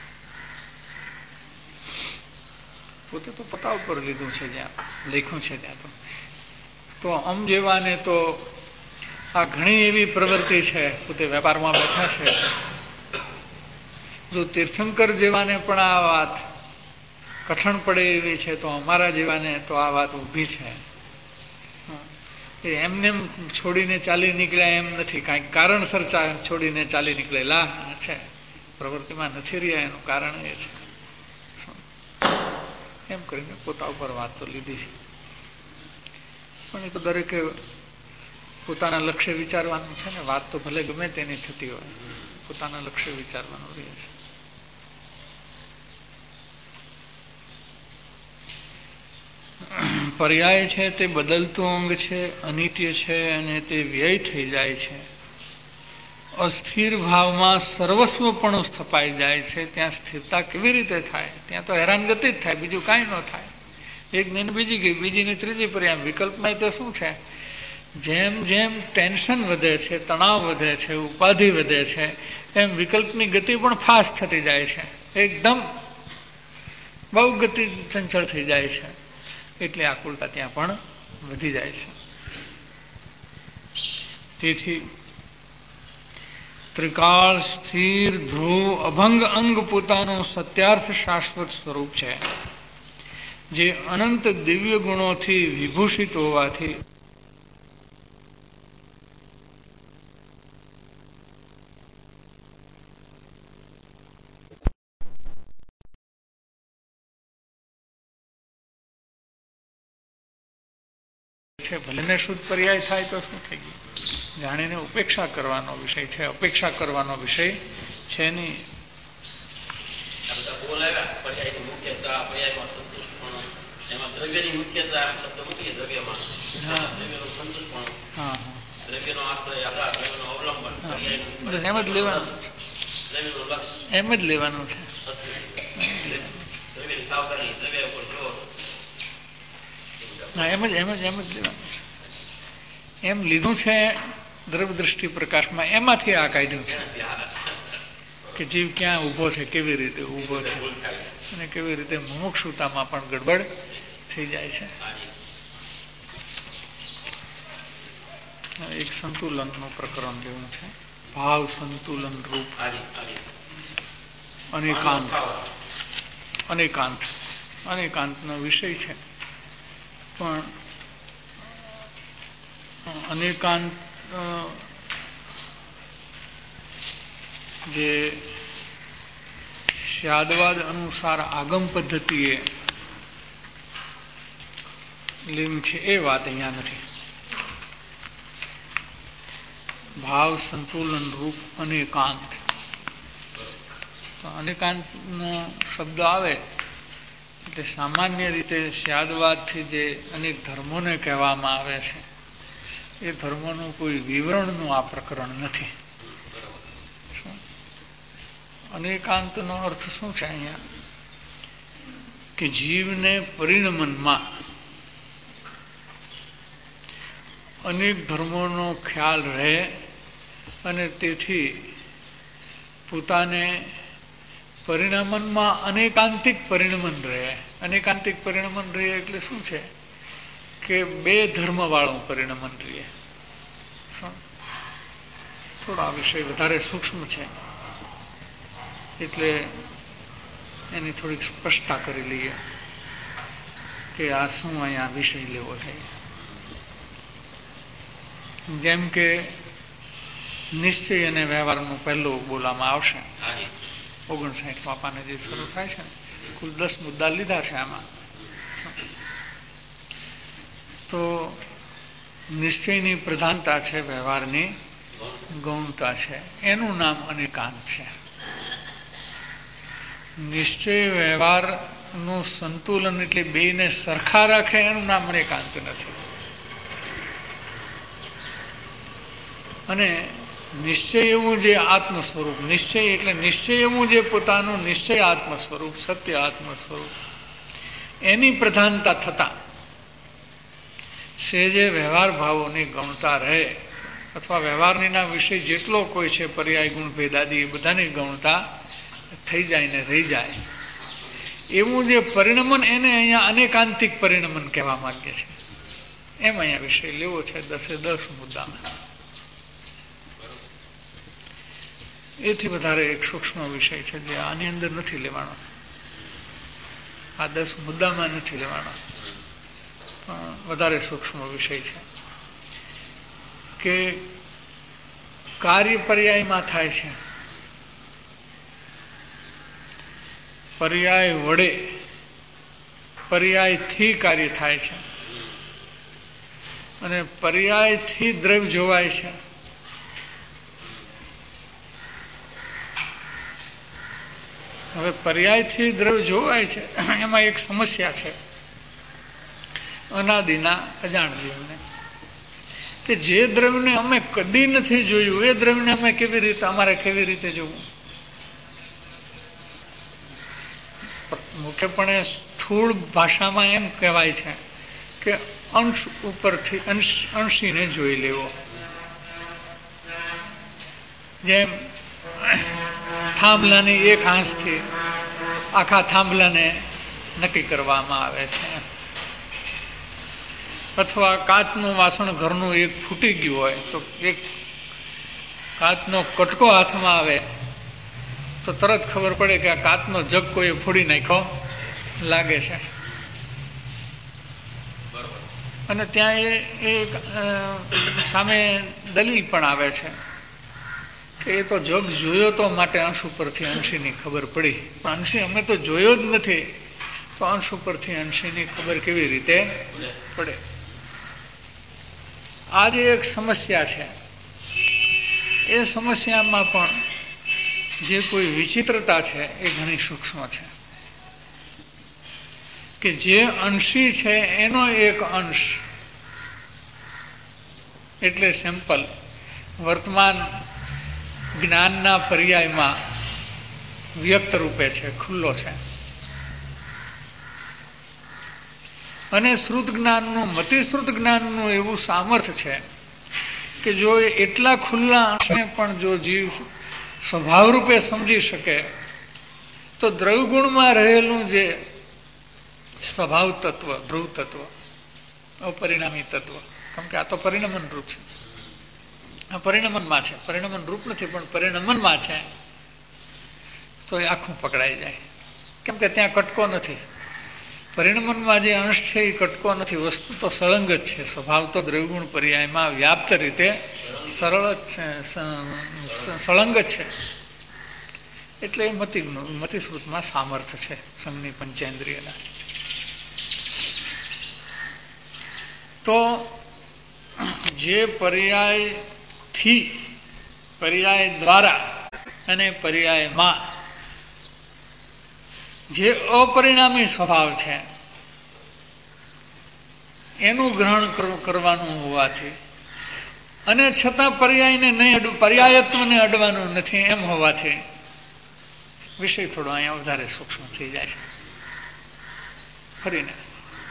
પોતે તો પતા ઉપર લીધું છે, જ્યાં લખ્યું છે ત્યાં તો આમ જેવાને તો આ ઘણી એવી પ્રવૃત્તિ છે, પોતે વેપારમાં બેઠા છે. જો તીર્થંકર જેવાને પણ આ વાત કઠણ પડે એવી છે તો અમારા જેવાને તો આ વાત ઊભી છે. એમને છોડીને ચાલી નીકળ્યા એમ નથી, કાંઈક કારણસર છોડીને ચાલી નીકળેલા છે, પ્રવૃત્તિમાં નથી રહ્યા એનું કારણ એ છે. એમ કરીને પોતા ઉપર વાત તો લીધી છે, પણ એ તો દરેકે પોતાના લક્ષ્ય વિચારવાનું છે ને. વાત તો ભલે ગમે તેની થતી હોય, પોતાના લક્ષ્ય વિચારવાનું રહે છે. પર્યાય છે તે બદલતું અંગ છે, અનિત્ય છે અને તે વ્યય થઈ જાય છે. અસ્થિર ભાવમાં સર્વસ્વપણું સ્થપાઈ જાય છે. ત્યાં સ્થિરતા કેવી રીતે થાય? ત્યાં તો હેરાનગતિ જ થાય, બીજું કાંઈ ન થાય. એક ને બીજી ગઈ, બીજીને ત્રીજી પર્યાય. વિકલ્પમાં તો શું છે, જેમ જેમ ટેન્શન વધે છે, તણાવ વધે છે, ઉપાધિ વધે છે, એમ વિકલ્પની ગતિ પણ ફાસ્ટ થતી જાય છે. એકદમ બહુ ગતિ ચંચળ થઈ જાય છે. એટલે આકુલતા ત્યાં પણ વધી જાય છે. તેથી ત્રિકાળ સ્થિર ધ્રુવ અભંગ અંગ પોતાનું સત્યાર્થ શાશ્વત સ્વરૂપ છે, જે અનંત દિવ્ય ગુણોથી વિભૂષિત હોવાથી ભલે ને શુદ્ધ પર્યાય થાય તો શું થઈ ગયું? જાણીને ઉપેક્ષા કરવાનો વિષય છે, અપેક્ષા કરવાનો વિષય છે નહીં. એમ જ લેવાનું, એમ જ લેવાનું છે. એમ જ લેવાનું છે. એમ લીધું છે દ્રવ્ય દ્રષ્ટિ પ્રકાશમાં, એમાંથી આ કાઢ્યું છે કે જીવ ક્યાં ઊભો છે, કેવી રીતે ઊભો છે, અને કેવી રીતે મુમુક્ષુતામાં પણ ગડબડ થઈ જાય છે. એક સંતુલનનું પ્રકરણ જેવું છે, ભાવ સંતુલન રૂપ અનેકાંત. અનેકાંત અનેકાંતનો વિષય છે, પણ અનેકાંત જે સ્યાદવાદ અનુસાર આગમ પદ્ધતિએ લીમ છે એ વાત અહીંયા નથી. ભાવ સંતુલન રૂપ અનેકાંત. તો અનેકાંતનો શબ્દ આવે એટલે સામાન્ય રીતે સ્યાદવાદથી જે અનેક ધર્મોને કહેવામાં આવે છે એ ધર્મોનું કોઈ વિવરણનું આ પ્રકરણ નથી. અનેકાંતનો અર્થ શું છે અહીંયા? કે જીવને પરિણમનમાં અનેક ધર્મોનો ખ્યાલ રહે અને તેથી પોતાને પરિણમનમાં અનેકાંતિક પરિણમન રહે. અનેકાંતિક પરિણમન રહે એટલે શું છે કે બે ધર્મ વાળું પરિણમન રહે. થોડો આ વિષય વધારે સૂક્ષ્મ છે એટલે એની થોડીક સ્પષ્ટતા કરી લઈએ કે આ શું અહીંયા વિષય લેવો છે. જેમ કે નિશ્ચય અને વ્યવહારનું પહેલું બોલવામાં આવશે. 59 પાને જે શરૂ થાય છે ને, કુલ 10 મુદ્દા લીધા છે આમાં. તો નિશ્ચયની પ્રધાનતા છે, વ્યવહારની ગૌણતા છે, એનું નામ અનેકાંત છે. નિશ્ચય વ્યવહારનું સંતુલન એટલે બેને સરખા રાખે એનું નામ અનેકાંત નથી. અને નિશ્ચય એવું જે આત્મ સ્વરૂપ, નિશ્ચય એટલે નિશ્ચય એવું જે પોતાનું નિશ્ચય આત્મ સ્વરૂપ, સત્ય આત્મ સ્વરૂપ, એની પ્રધાનતા થતા જે વ્યવહાર ભાવોની ગૌણતા રહે અથવા વ્યવહારના વિષય જેટલો કોઈ છે, પર્યાય ગુણ ભેદાદી એ બધાની ગૌણતા થઈ જાય ને રહી જાય, એવું જે પરિણમન એને અહીંયા અનેકાંતિક પરિણમન કહેવા માંગે છે. એમ અહીંયા વિષય લેવો છે 10 મુદ્દામાં. એથી વધારે એક સૂક્ષ્મ વિષય છે જે આની અંદર નથી લેવાનો, આ 10 મુદ્દામાં નથી લેવાનો, પણ વધારે સૂક્ષ્મ વિષય છે કે કાર્ય પર્યાયમાં થાય છે. પર્યાય વડે, પર્યાયથી કાર્ય થાય છે અને પર્યાયથી દ્રવ્ય જોવાય છે. હવે પર્યાયથી દ્રવ્ય જોવાય છે એમાં એક સમસ્યા છે અનાદિના અજાણ જીવને, કે જે દ્રવ્યને અમે કદી નથી જોયું એ દ્રવ્યને અમે અમારે કેવી રીતે જોવું? મુખ્યપણે સ્થૂળ ભાષામાં એમ કહેવાય છે કે અંશ ઉપરથી અંશીને જોઈ લેવો. જેમ થાંભલાની એક આંચથી આખા થાંભલાને નક્કી કરવામાં આવે છે, અથવા કાચનું વાસણ ઘરનું એક ફૂટી ગયું હોય તો એક કાચનો કટકો હાથમાં આવે તો તરત ખબર પડે કે આ કાચનો જગ કોઈ ફોડી નાખ્યો લાગે છે. અને ત્યાં એ સામે દલીલ પણ આવે છે કે એ તો જગ જોયો તો માટે અંશ ઉપરથી અંશીની ખબર પડી, પણ અંશી અમે તો જોયો જ નથી તો અંશ ઉપરથી અંશીની ખબર કેવી રીતે પડે? આ જે એક સમસ્યા છે એ સમસ્યામાં પણ જે કોઈ વિચિત્રતા છે એ ઘણી સૂક્ષ્મ છે કે જે અંશી છે એનો એક અંશ એટલે સેમ્પલ વર્તમાન જ્ઞાનના પર્યાયમાં વ્યક્ત રૂપે છે, ખુલ્લો છે. અને શ્રુત જ્ઞાનનું, મતિશ્રુત જ્ઞાનનું એવું સામર્થ્ય છે કે જો એ એટલા ખુલ્લા અંશને પણ જો જીવ સ્વભાવ રૂપે સમજી શકે તો દ્રવ્યગુણમાં રહેલું જે સ્વભાવ તત્વ, ધ્રુવ તત્વ, અપરિણામી તત્વ, કેમ કે આ તો પરિણમન રૂપ છે, આ પરિણમનમાં છે, પરિણમન રૂપ નથી પણ પરિણમનમાં છે, તો એ આખું પકડાઈ જાય. કેમ કે ત્યાં કટકો નથી. પરિણમનમાં જે અંશ છે એ કટકો નથી, વસ્તુ તો સળંગ જ છે, સ્વભાવ તો દ્રવ્યગુણ પર્યાયમાં વ્યાપ્ત રીતે સરળ જ છે, સળંગ જ છે. એટલે એ મતિશ્રુતમાં સામર્થ્ય છે સંઘની પંચેન્દ્રિયના. તો જે પર્યાયથી, પર્યાય દ્વારા અને પર્યાયમાં જે અપરિણામી સ્વભાવ છે એનું ગ્રહણ કરવાનું હોવાથી અને છતાં પર્યાયને નહીં, પર્યાયત્વને અડવાનું નથી એમ હોવાથી વિષય થોડો અહીંયા વધારે સૂક્ષ્મ થઈ જાય છે. ફરીને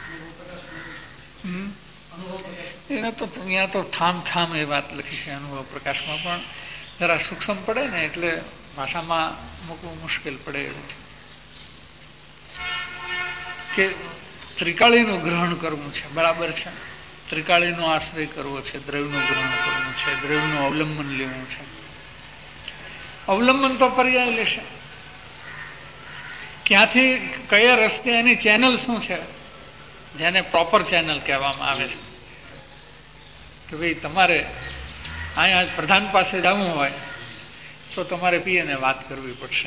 એને તો અહીંયા તો ઠામ એ વાત લખી છે અનુભવ પ્રકાશમાં, પણ જરા સૂક્ષ્મ પડે ને એટલે ભાષામાં મૂકવું મુશ્કેલ પડે એવું છે કે ત્રિકાળીનું ગ્રહણ કરવું છે, બરાબર છે. ત્રિકાળીનો આશ્રય કરવો છે, દ્રવ્યનું ગ્રહણ કરવું છે, દ્રવ્યનું અવલંબન લેવું છે. અવલંબન તો પર્યાય લેશે. ક્યાંથી કયા રસ્તે એની ચેનલ શું છે, જેને પ્રોપર ચેનલ કહેવામાં આવે છે કે ભાઈ તમારે અહીંયા પ્રધાન પાસે જવું હોય તો તમારે પીએને વાત કરવી પડશે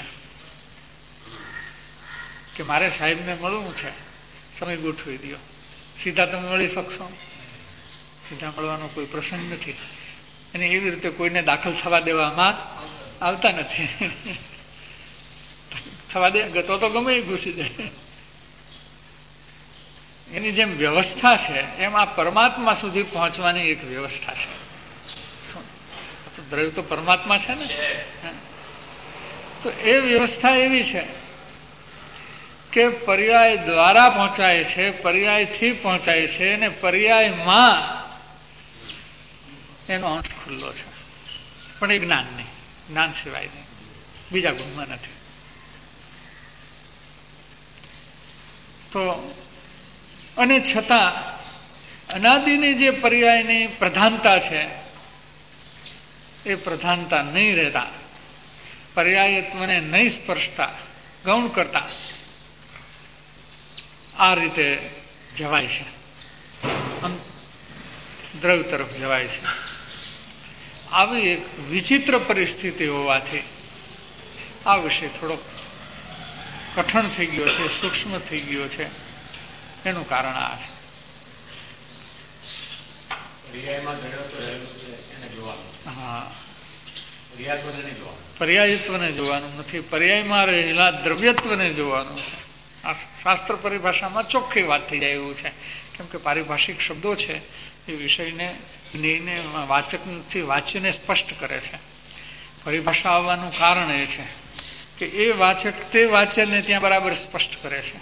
કે મારે સાહેબને મળવું છે, સમય ગોઠવી દો. સીધા તમે મળી શકશો? સીધા મળવાનો કોઈ પ્રસંગ નથી. અને એવી રીતે કોઈને દાખલ થવા દેવામાં આવતા નથી. થવા દે ગતો તો ગમે એ ઘૂસી જાય. એની જેમ વ્યવસ્થા છે એમ આ પરમાત્મા સુધી પહોંચવાની એક વ્યવસ્થા છે. તો દ્રવ્ય તો પરમાત્મા છે ને. તો એ વ્યવસ્થા એવી છે કે પર્યાય દ્વારા પહોંચાય છે, પર્યાયથી પહોંચાય છે, અને પર્યાયમાં એનો અંશ ખુલ્લો છે, પણ એ જ્ઞાન નહીં, જ્ઞાન સિવાય નહીં, બીજા ગુણમાં નથી. તો અને છતાં અનાદિની જે પર્યાયની પ્રધાનતા છે એ પ્રધાનતા નહીં રહેતા, પર્યાયત્વને નહીં સ્પર્શતા, ગૌણ કરતા આ રીતે જવાય છે, દ્રવ્ય તરફ જવાય છે. આવી એક વિચિત્ર પરિસ્થિતિ હોવાથી આ વિષય થોડોક કઠણ થઈ ગયો છે, સૂક્ષ્મ થઈ ગયો છે. એનું કારણ આ છે. હા, પર્યાયત્વને જોવાનું નથી, પર્યાયમાં રહેલા દ્રવ્યત્વને જોવાનું છે. આ શાસ્ત્ર પરિભાષામાં ચોખ્ખી વાત થઈ જાય એવું છે, કેમ કે પારિભાષિક શબ્દો છે એ વિષયને જ્ઞેયને વાચકથી વાચ્યને સ્પષ્ટ કરે છે. પરિભાષા આવવાનું કારણ એ છે કે એ વાચક તે વાચ્યને ત્યાં બરાબર સ્પષ્ટ કરે છે.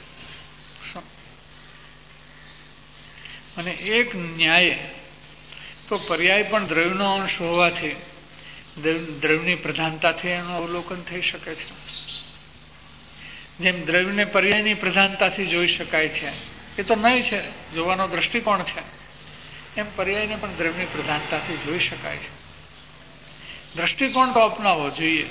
અને એક ન્યાય તો પર્યાય પણ દ્રવ્યનો અંશ હોવાથી દ્રવ્યની પ્રધાનતાથી એનું અવલોકન થઈ શકે છે. જેમ દ્રવ્યને પર્યાયની પ્રધાનતાથી જોઈ શકાય છે, એ તો નહીં છે, જોવાનો દ્રષ્ટિકોણ છે, એમ પર્યાયને પણ દ્રવ્યની પ્રધાનતાથી જોઈ શકાય છે. દ્રષ્ટિકોણ તો અપનાવવો જોઈએ.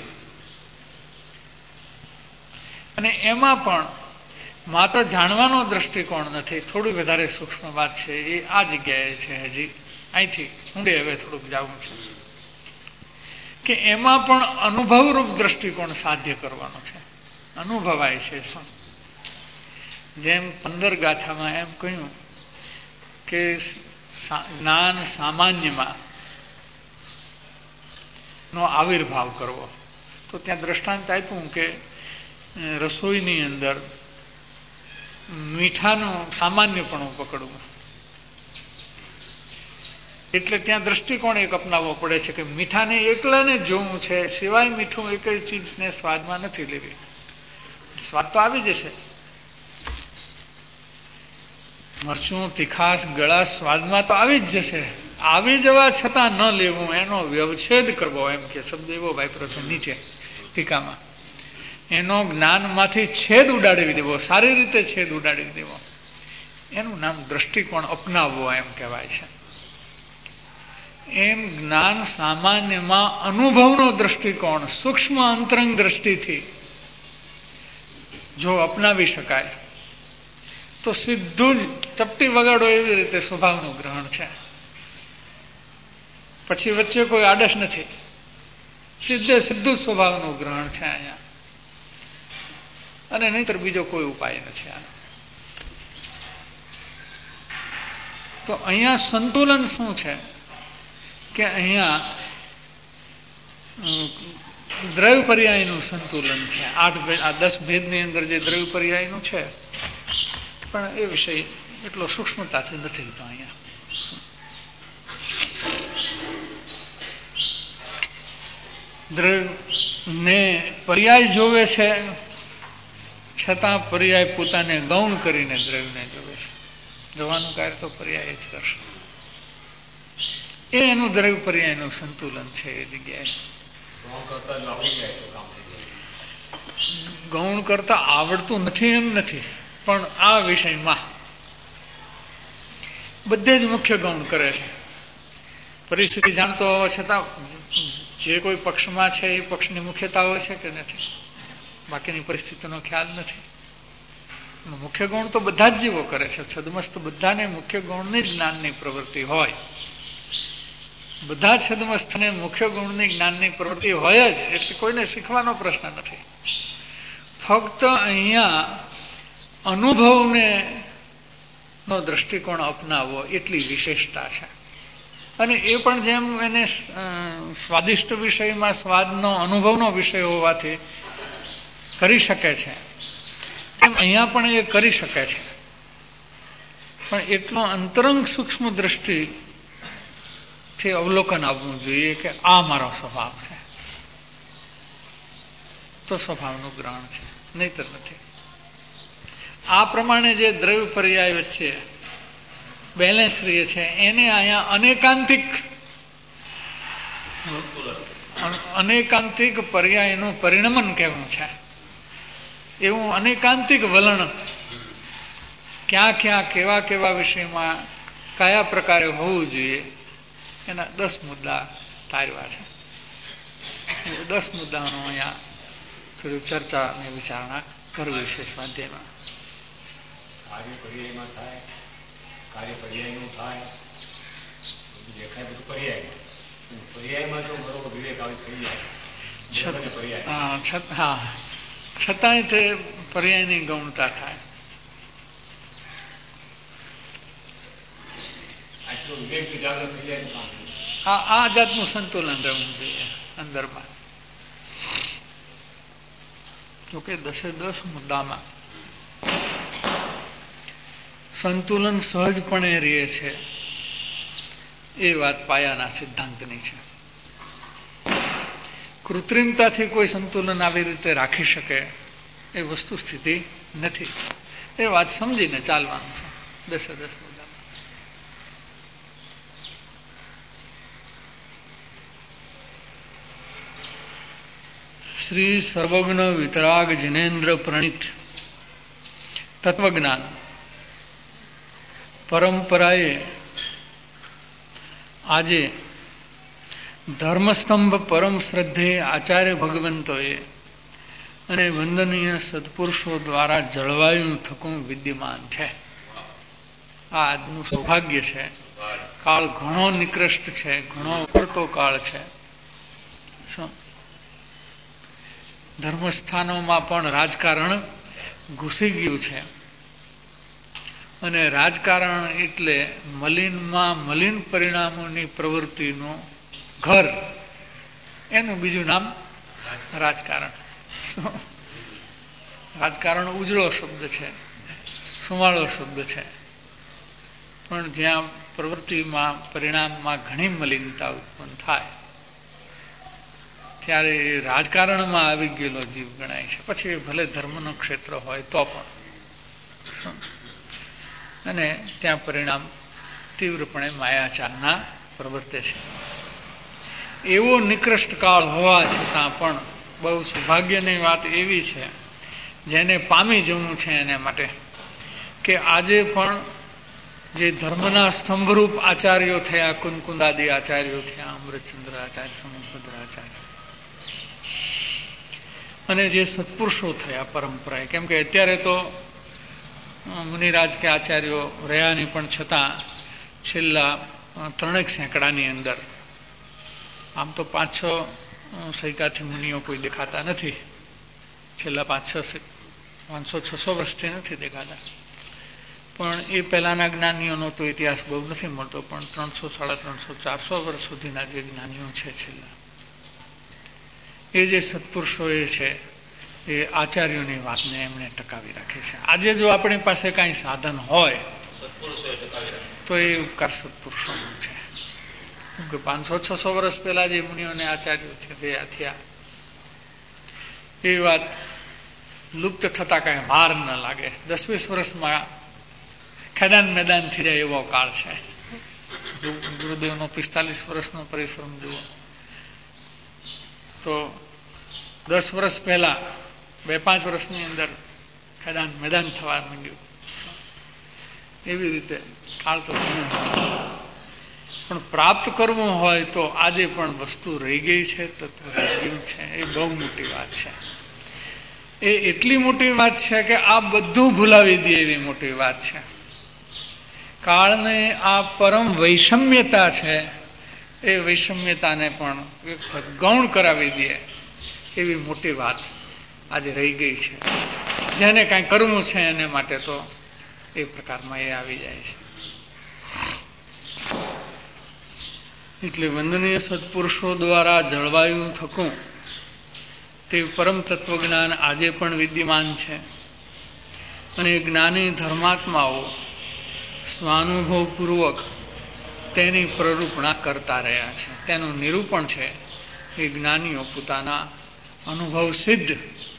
અને એમાં પણ માત્ર જાણવાનો દ્રષ્ટિકોણ નથી, થોડી વધારે સૂક્ષ્મ વાત છે એ આ જગ્યાએ છે. હજી અહીંથી ઊંડે હવે થોડુંક જવું છે કે એમાં પણ અનુભવરૂપ દ્રષ્ટિકોણ સાધ્ય કરવાનો છે. અનુભવાય છે શું? જેમ 15 ગાથામાં એમ કહ્યું કે જ્ઞાન સામાન્યમાં નો આવિર્ભાવ કરવો, તો ત્યાં દ્રષ્ટાંત આપ્યું કે રસોઈની અંદર મીઠાનું સામાન્યપણું પકડવું. એટલે ત્યાં દ્રષ્ટિકોણ એક અપનાવવો પડે છે કે મીઠાને એકલાને જોવું છે, સિવાય મીઠું એક જ ચીજને સ્વાદમાં નથી લેવી. સ્વાદ તો આવી જશે, મરચું, તીખાશ, ગળાશ સ્વાદમાં તો આવી જ જશે. આવી જવા છતાં ન લેવું, એનો વ્યવચ્છેદ કરવો, એમ કે શબ્દ એવો વાપર્યો છે નીચે ટીકામાં. એનો જ્ઞાનમાંથી છેદ ઉડાડી દેવો, સારી રીતે છેદ ઉડાડી દેવો, એનું નામ દ્રષ્ટિકોણ અપનાવવો એમ કહેવાય છે. એમ જ્ઞાન સામાન્યમાં અનુભવનો દ્રષ્ટિકોણ સૂક્ષ્મ અંતરંગ દ્રષ્ટિથી જો અપનાવી શકાય તો સીધું જ ચપટી વગાડો એવી રીતે સ્વભાવનું ગ્રહણ છે. પછી વચ્ચે કોઈ આડશ નથી, સીધું સ્વભાવનું ગ્રહણ છે અહીંયા. અને નહીતર બીજો કોઈ ઉપાય નથી આનો. તો અહીંયા સંતુલન શું છે કે અહીંયા દ્રવ્ય પર્યાયનું સંતુલન છે. 10 ભેદની અંદર જે દ્રવ્ય પર્યાયનું છે, પણ એ વિષય એટલો સૂક્ષ્મતાથી નથી. તો અહીંયા દ્રવ્યને પર્યાય જોવે છે, છતાં પર્યાય પોતાને ગૌણ કરીને દ્રવ્યને જોવે છે. જોવાનું કાર્ય તો પર્યાય જ કરશે. એનું દ્રવ્ય પર્યાયનું સંતુલન છે એ જગ્યાએ. ગૌણ કરતા આવડતું નથી એમ નથી, પણ આ વિષયમાં બધે જ મુખ્ય ગૌણ કરે છે. પરિસ્થિતિ જાણતો હોવા છતાં જે કોઈ પક્ષમાં છે એ પક્ષની મુખ્યતા હોય છે કે નથી, બાકીની પરિસ્થિતિનો ખ્યાલ નથી. મુખ્ય ગૌણ તો બધા જ જીવો કરે છે. છદમસ્ત બધાને મુખ્ય ગૌણની જ્ઞાનની પ્રવૃત્તિ હોય, બધા છદમસ્થને મુખ્ય ગુણની જ્ઞાનની પ્રવૃત્તિ હોય જ, એટલે કોઈને શીખવાનો પ્રશ્ન નથી. ફક્ત અહીંયા અનુભવને નો દ્રષ્ટિકોણ અપનાવવો એટલી વિશેષતા છે. અને એ પણ જેમ એને સ્વાદિષ્ટ વિષયમાં સ્વાદનો અનુભવનો વિષય હોવાથી કરી શકે છે, એમ અહીંયા પણ એ કરી શકે છે. પણ એટલો અંતરંગ સૂક્ષ્મ દ્રષ્ટિથી અવલોકન આવવું જોઈએ કે આ મારો સ્વભાવ છે, તો સ્વભાવનું ગ્રહણ છે, નહીતર નથી. આ પ્રમાણે જે દ્રવ્ય પર્યાય વચ્ચે બેલેન્સ રહે છે એને અહીંયા અનેકાંતિક પર્યાયનું પરિણમન કેવું છે, એવું અનેકાંતિક વલણ ક્યાં ક્યાં કેવા કેવા વિષયમાં કયા પ્રકારે હોવું જોઈએ એના 10 મુદ્દા તારવા છે. 10 મુદ્દાનો અહીંયા થોડી ચર્ચા અને વિચારણા કરવી છે સ્વાધ્યાયમાં. કાર્ય પર્યાયમાં થાય, કાર્ય પર્યાયનું થાય, દેખાય બધું પર્યાયમાં જો બરોબર વિવેક આવી થઈ જાય, છતાંય તે પર્યાયની ગૌણતા થાય. આ જાતનું સંતુલન રહેવું જોઈએ અંદરમાં. જોકે 10 મુદ્દામાં સંતુલન સહજપણે રહે છે એ વાત પાયાના સિદ્ધાંતની છે. કૃત્રિમતાથી કોઈ સંતુલન આવી રીતે રાખી શકે એ વસ્તુ સ્થિતિ નથી. એ વાત સમજીને ચાલવાનું છે 10 મુદ્દામાં. શ્રી સર્વજ્ઞ વિતરાગ જિનેન્દ્ર પ્રણીત તત્વજ્ઞાન પરંપરાએ આજે ધર્મસ્તંભ પરમ શ્રદ્ધેય આચાર્ય ભગવંતોએ અને વંદનીય સત્પુરુષો દ્વારા જળવાયું થકું વિદ્યમાન છે. આ આજનું સૌભાગ્ય છે. કાળ ઘણો નિકૃષ્ટ છે, ઘણો ઉતરતો કાળ છે. ધર્મસ્થાનોમાં પણ રાજકારણ ઘૂસી ગયું છે, અને રાજકારણ એટલે મલિનમાં મલિન પરિણામોની પ્રવૃત્તિનું ઘર, એનું બીજું નામ રાજકારણ. રાજકારણ ઉજળો શબ્દ છે, સુવાળો શબ્દ છે, પણ જ્યાં પ્રવૃત્તિમાં પરિણામમાં ઘણી મલિનતા ઉત્પન્ન થાય ત્યારે રાજકારણમાં આવી ગયેલો જીવ ગણાય છે. પછી ભલે ધર્મનું ક્ષેત્ર હોય તો પણ, અને ત્યાં પરિણામ તીવ્રપણે માયાચારના પ્રવર્તે છે. એવો નિકૃષ્ટ કાળ હોવા છતાં પણ બહુ સૌભાગ્યની વાત એવી છે, જેને પામી જવું છે એને માટે, કે આજે પણ જે ધર્મના સ્તંભરૂપ આચાર્યો થયા, કુંદકુંદાદી આચાર્યો થયા, અમૃતચંદ્ર આચાર્ય, સમુદ્ર આચાર્ય, અને જે સત્પુરુષો થયા પરંપરાએ, કેમ કે અત્યારે તો મુનિરાજ કે આચાર્યો રહ્યાની પણ છતાં છેલ્લા 3 સેંકડાની અંદર આમ તો 5-6 સૈકાથી મુનિઓ કોઈ દેખાતા નથી. છેલ્લા 500-600 વર્ષથી નથી દેખાતા. પણ એ પહેલાના જ્ઞાનીઓનો તો ઇતિહાસ બહુ નથી મળતો, પણ 300-350-400 વર્ષ સુધીના જે જ્ઞાનીઓ છે છેલ્લા, એ જે સત્પુરુષો એ છે એ આચાર્યોની વાતને એમણે ટકાવી રાખી છે. આજે જો આપણી પાસે કાંઈ સાધન હોય તો એ ઉપકાર સત્પુરુષોનો છે. કે 500-600 વર્ષ પહેલા જે મુનિઓને આચાર્યો થયા એ વાત લુપ્ત થતા કાંઈ વાર ન લાગે. 10-20 વર્ષમાં ખેદાન મેદાન થઈ જાય એવો કાળ છે. ગુરુદેવનો 45 વર્ષનો પરિશ્રમ જુઓ તો 10 વર્ષ પહેલા 2-5 વર્ષની અંદર ખેદાન મેદાન થવા માંડ્યું. એવી રીતે કાળ તો પણ પ્રાપ્ત કરવું હોય તો આજે પણ વસ્તુ રહી ગઈ છે, તત્વ રહી ગયું છે. એ બહુ મોટી વાત છે. એ એટલી મોટી વાત છે કે આ બધું ભૂલાવી દે એવી મોટી વાત છે. કાળને આ પરમ વૈષમ્યતા છે, એ વૈષમ્યતાને પણ ગૌણ કરાવી દે એવી મોટી વાત આજે રહી ગઈ છે. જેને કાંઈ કરવું છે એને માટે તો એ પ્રકારમાં એ આવી જાય છે. એટલે વંદનીય સત્પુરુષો દ્વારા જળવાયું થકું તે પરમ તત્વજ્ઞાન આજે પણ વિદ્યમાન છે. અને જ્ઞાની ધર્માત્માઓ સ્વાનુભવપૂર્વક તેની પ્રરૂપણા કરતા રહ્યા છે. તેનું નિરૂપણ છે એ જ્ઞાનીઓ પોતાના અનુભવ સિદ્ધ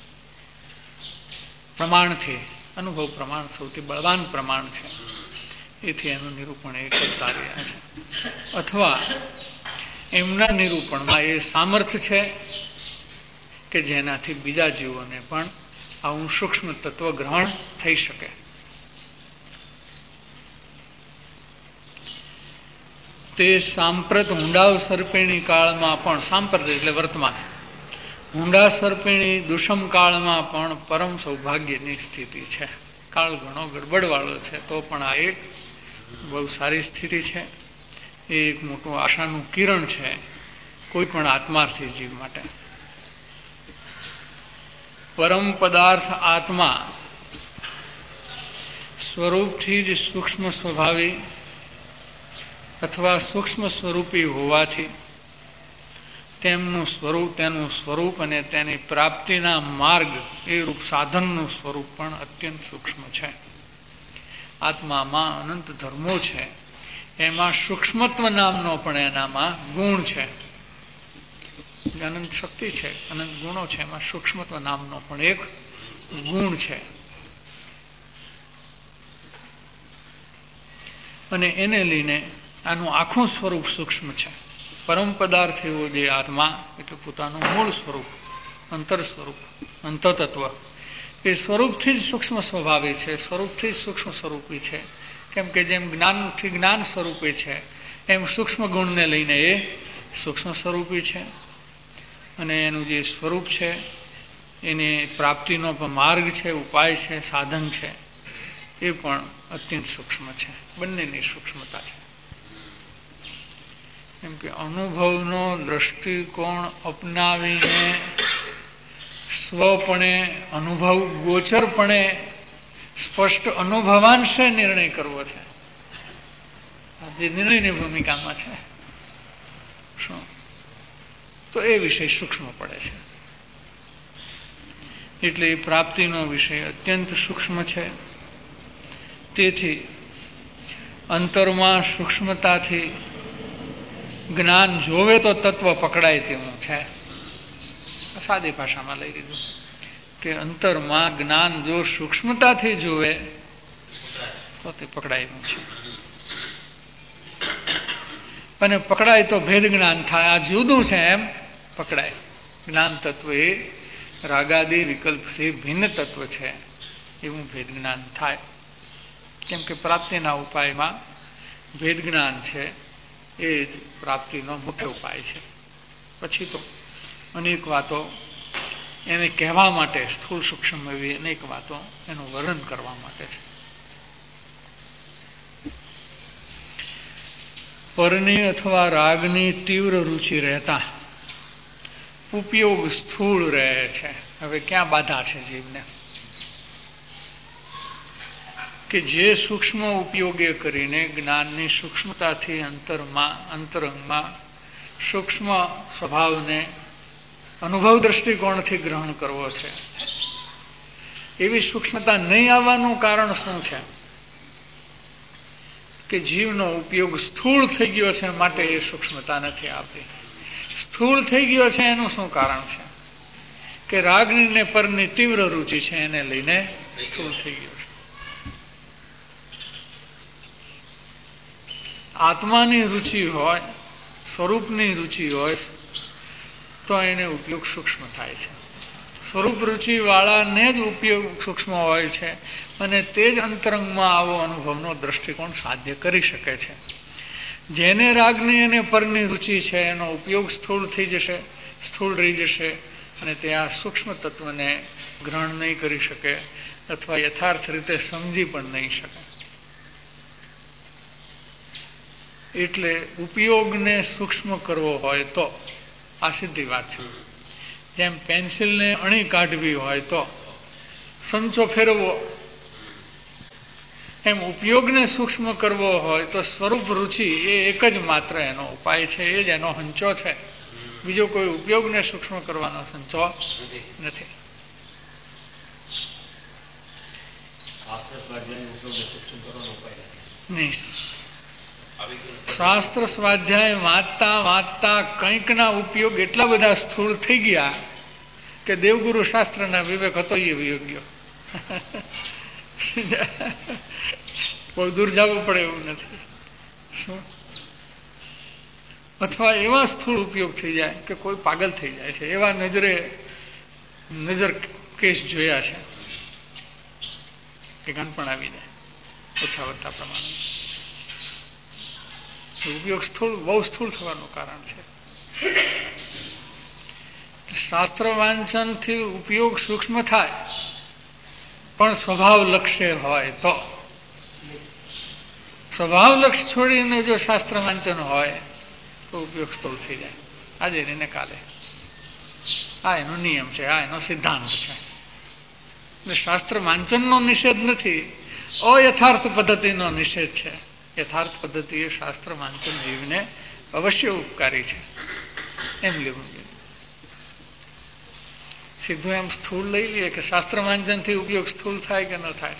પ્રમાણથી, અનુભવ પ્રમાણ સૌથી બળવાન પ્રમાણ છે, એથી એનું નિરૂપણ એ કરતા રહ્યા છે. અથવા એમના નિરૂપણમાં એ સામર્થ્ય છે કે જેનાથી બીજા જીવોને પણ આવું સૂક્ષ્મ તત્વ ગ્રહણ થઈ શકે. તે સાંપ્રત હુંડાવ સર્પિણી કાળમાં પણ, સાંપ્રત એટલે વર્તમાન, હુંડા સર્પિણી દુષમ કાળમાં પણ પરમ સૌભાગ્યની સ્થિતિ છે. કાળ ઘણો ગડબડવાળો છે તો પણ આ એક બહુ સારી સ્થિતિ છે. એ એક મોટું આશાનું કિરણ છે કોઈ પણ આત્માર્થી જીવ માટે. પરમ પદાર્થ આત્મા સ્વરૂપથી જ સૂક્ષ્મ સ્વભાવી અથવા સૂક્ષ્મ સ્વરૂપી હોવાથી તેનું સ્વરૂપ અને તેની પ્રાપ્તિના માર્ગ એ રૂપ સાધનનું સ્વરૂપ પણ અત્યંત સૂક્ષ્મ છે. આત્મામાં અનંત ધર્મો છે, એમાં સૂક્ષ્મત્વ નામનો પણ એનામાં ગુણ છે. અનંત શક્તિ છે, અનંત ગુણો છે, એમાં સૂક્ષ્મત્વ નામનો પણ એક ગુણ છે. અને એને લઈને આનું આખું સ્વરૂપ સૂક્ષ્મ છે. પરમ પદાર્થ એવો જે આત્મા એટલે પોતાનું મૂળ સ્વરૂપ, અંતર સ્વરૂપ, અંતતત્વ, એ સ્વરૂપથી જ સૂક્ષ્મ સ્વભાવી છે, સ્વરૂપથી જ સૂક્ષ્મ સ્વરૂપી છે. કેમ કે જેમ જ્ઞાનથી જ્ઞાન સ્વરૂપી છે એમ સૂક્ષ્મ ગુણને લઈને એ સૂક્ષ્મ સ્વરૂપી છે. અને એનું જે સ્વરૂપ છે એની પ્રાપ્તિનો પણ માર્ગ છે, ઉપાય છે, સાધન છે, એ પણ અત્યંત સૂક્ષ્મ છે. બંનેની સૂક્ષ્મતા છે. કેમ કે અનુભવનો દ્રષ્ટિકોણ અપનાવીને સ્વપણે અનુભવ ગોચરપણે સ્પષ્ટ અનુભવાંશે નિર્ણય કરવો છે. જે નિર્ણયની ભૂમિકામાં છે શું, તો એ વિષય સૂક્ષ્મ પડે છે. એટલે એ પ્રાપ્તિનો વિષય અત્યંત સૂક્ષ્મ છે. તેથી અંતરમાં સૂક્ષ્મતાથી જ્ઞાન જોવે તો તત્વ પકડાય તેવું છે. સાદી ભાષામાં લઈ લીધું કે અંતરમાં જ્ઞાન જો સૂક્ષ્મતાથી જોવે તો તે પકડાય એવું છે. અને પકડાય તો ભેદ જ્ઞાન થાય. આ જુદું છે એમ પકડાય. જ્ઞાન તત્વ એ રાગાદી વિકલ્પથી ભિન્ન તત્વ છે એવું ભેદ જ્ઞાન થાય. કેમ કે પ્રાપ્તિના ઉપાયમાં ભેદ જ્ઞાન છે એ જ પ્રાપ્તિનો મુખ્ય ઉપાય છે. પછી તો અનેક વાતો એને કહેવા માટે, સ્થૂળ સૂક્ષ્મ એવી અનેક વાતો એનું વર્ણન કરવા માટે છે. પરની અથવા રાગની તીવ્ર રુચિ રહેતા ઉપયોગ સ્થૂળ રહે છે. હવે ક્યાં બાધા છે જીવને કે જે સૂક્ષ્મ ઉપયોગે કરીને જ્ઞાનની સૂક્ષ્મતાથી અંતરંગમાં સૂક્ષ્મ સ્વભાવને અનુભવ દ્રષ્ટિકોણથી ગ્રહણ કરવો છે. એવી સૂક્ષ્મતા નહીં આવવાનું કારણ શું છે કે જીવનો ઉપયોગ સ્થૂળ થઈ ગયો છે માટે એ સૂક્ષ્મતા નથી આવતી. સ્થૂળ થઈ ગયો છે એનું શું કારણ છે કે રાગની ને પરની તીવ્ર રુચિ છે, એને લઈને સ્થૂળ થઈ ગયો છે. આત્માની રુચિ હોય, સ્વરૂપની રુચિ હોય તો એને ઉપયોગ સૂક્ષ્મ થાય છે. સ્વરૂપ રુચિ વાળાને જ ઉપયોગ સૂક્ષ્મ હોય છે અને તે જ અંતરંગમાં આવો અનુભવનો દ્રષ્ટિકોણ સાધ્ય કરી શકે છે. જેને રાગની અને પરની રુચિ છે એનો ઉપયોગ સ્થૂળ થઈ જશે, સ્થૂળ રહી જશે અને તે આ સૂક્ષ્મ તત્વને ગ્રહણ નહીં કરી શકે અથવા યથાર્થ રીતે સમજી પણ નહીં શકે. એટલે ઉપયોગને સૂક્ષ્મ કરવો હોય તો આ સીધી વાત છે. જેમ પેન્સિલને અણી કાઢવી હોય તો સંચો ફેરવવો, એમ ઉપયોગને સૂક્ષ્મ કરવો હોય તો સ્વરૂપ રુચિ એ એક જ માત્ર એનો ઉપાય છે, એ જ એનો હંચો છે. બીજો કોઈ ઉપયોગને સૂક્ષ્મ કરવાનો સંચો નથી. નહીં, શાસ્ત્ર સ્વાધ્યાય વાંચતા વાંચતા કંઈકના ઉપયોગ એટલા બધા સ્થૂળ થઈ ગયા કે દેવગુરુ શાસ્ત્રના વિવેક હતો એ વિયોગ્ય. બહુ દૂર જવું પડે એવું નથી. શું? અથવા એવા સ્થૂળ ઉપયોગ થઈ જાય કે કોઈ પાગલ થઈ જાય છે, એવા નજર કેસ જોયા છે કે ગાન પણ આવી જાય ઓછા વધતા પ્રમાણે. ઉપયોગ સ્થૂળ, બહુ સ્થૂળ થવાનું કારણ છે. શાસ્ત્ર વાંચનથી ઉપયોગ સૂક્ષ્મ થાય પણ સ્વભાવ લક્ષ્ય હોય તો. સ્વભાવ લક્ષ્ય છોડીને જો શાસ્ત્ર વાંચન હોય તો ઉપયોગ સ્થૂળ થઈ જાય. આજે ને કાલે આ એનો નિયમ છે, આ એનો સિદ્ધાંત છે. શાસ્ત્ર વાંચનનો નિષેધ નથી, અયથાર્થ પદ્ધતિનો નિષેધ છે. યથાર્થ પદ્ધતિ એ શાસ્ત્ર વાંચન જીવને અવશ્ય ઉપકારી છે એમ લેવું જોઈએ. સીધું એમ સ્થૂળ લઈ લઈએ કે શાસ્ત્ર વાંચનથી ઉપયોગ સ્થૂળ થાય કે ન થાય.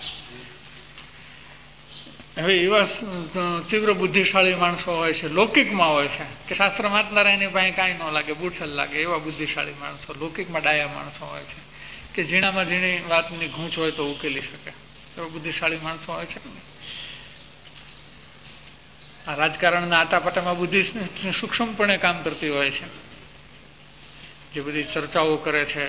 હવે એવા તીવ્ર બુદ્ધિશાળી માણસો હોય છે, લૌકિકમાં હોય છે કે શાસ્ત્ર વાંચનારા એની પાસે કાંઈ ન લાગે, બુઠલ લાગે, એવા બુદ્ધિશાળી માણસો, લૌકિકમાં ડાયા માણસો હોય છે કે ઝીણામાં ઝીણી વાતની ગૂંચ હોય તો ઉકેલી શકે, એવા બુદ્ધિશાળી માણસો હોય છે. આ રાજકારણના આટાપાટામાં બુદ્ધિ સૂક્ષ્મપણે કામ કરતી હોય છે. જે બધી ચર્ચાઓ કરે છે,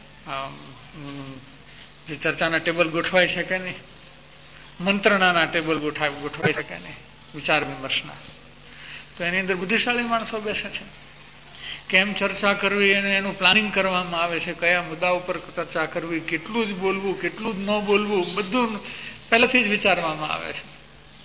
જે ચર્ચાના ટેબલ ગોઠવાય છે કે નહીં, મંત્રણાના ટેબલ ગોઠવાય છે કે નહીં, વિચાર વિમર્શના, તો એની અંદર બુદ્ધિશાળી માણસો બેસે છે. કેમ ચર્ચા કરવી એનું પ્લાનિંગ કરવામાં આવે છે, કયા મુદ્દા ઉપર ચર્ચા કરવી, કેટલું જ બોલવું, કેટલું જ ન બોલવું, બધું પહેલાથી જ વિચારવામાં આવે છે.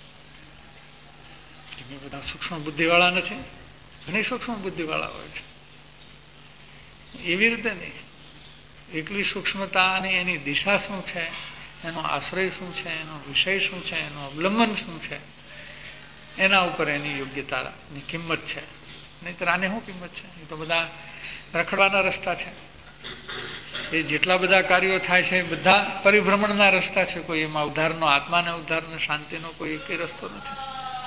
બધા સૂક્ષ્મ બુદ્ધિવાળા નથી, ઘણી સૂક્ષ્મ બુદ્ધિવાળા હોય છે. એવી રીતે નહીં, એકલી સૂક્ષ્મતા અને એની દિશા શું છે, એનો આશ્રય શું છે, એનો વિષય શું છે, એનો અવલંબન શું છે, એના ઉપર એની યોગ્યતાની કિંમત છે. નહીંતર આને શું કિંમત છે? એ તો બધા રખડવાના રસ્તા છે. એ જેટલા બધા કાર્યો થાય છે બધા પરિભ્રમણના રસ્તા છે. કોઈ એમાં ઉદ્ધારનો, આત્માને ઉદ્ધારનો, શાંતિનો કોઈ એક રસ્તો નથી.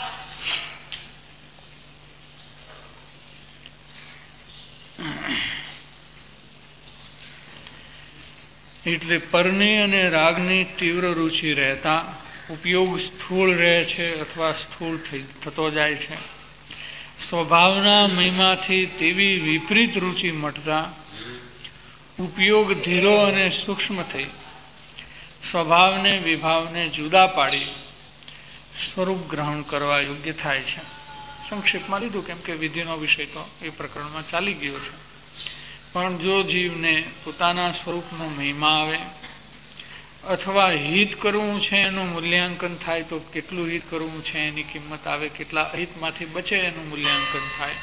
એટલે પરની અને રાગની તીવ્ર રુચિ રહેતા ઉપયોગ સ્થૂળ રહે છે અથવા સ્થૂળ થતો જાય છે. સ્વભાવના મહિમાથી તેવી વિપરીત રુચિ મટતા ઉપયોગ ધીરો અને સૂક્ષ્મ થઈ સ્વભાવને વિભાવને જુદા પાડી સ્વરૂપ ગ્રહણ કરવા યોગ્ય થાય છે. સંક્ષિપ્તમાં લીધું કેમ કે વિધિનો વિષય તો એ પ્રકરણમાં ચાલી ગયો છે. પણ જો જીવને પોતાના સ્વરૂપનો મહિમા આવે અથવા હિત કરવું છે એનું મૂલ્યાંકન થાય તો કેટલું હિત કરવું છે એની કિંમત આવે, કેટલા અહિતમાંથી બચે એનું મૂલ્યાંકન થાય,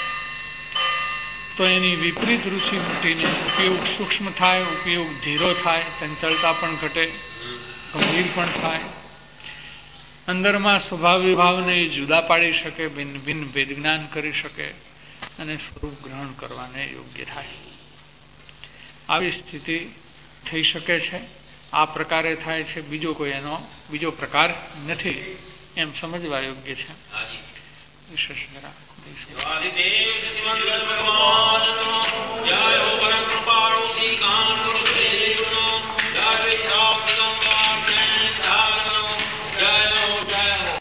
તો એની વિપરીત રુચિ મટીને ઉપયોગ સૂક્ષ્મ થાય, ઉપયોગ ધીરો થાય, ચંચળતા પણ ઘટે, ગંભીર પણ થાય, અંદરમાં સ્વભાવ વિભાવને જુદા પાડી શકે, ભિન્ન ભિન્ન ભેદ જ્ઞાન કરી શકે અને સ્વરૂપ ગ્રહણ કરવાને યોગ્ય થાય. આવી સ્થિતિ થઈ શકે છે. આ પ્રકારે થાય છે, બીજો કોઈ એનો બીજો પ્રકાર નથી એમ સમજવા યોગ્ય છે. વિશેષ જરા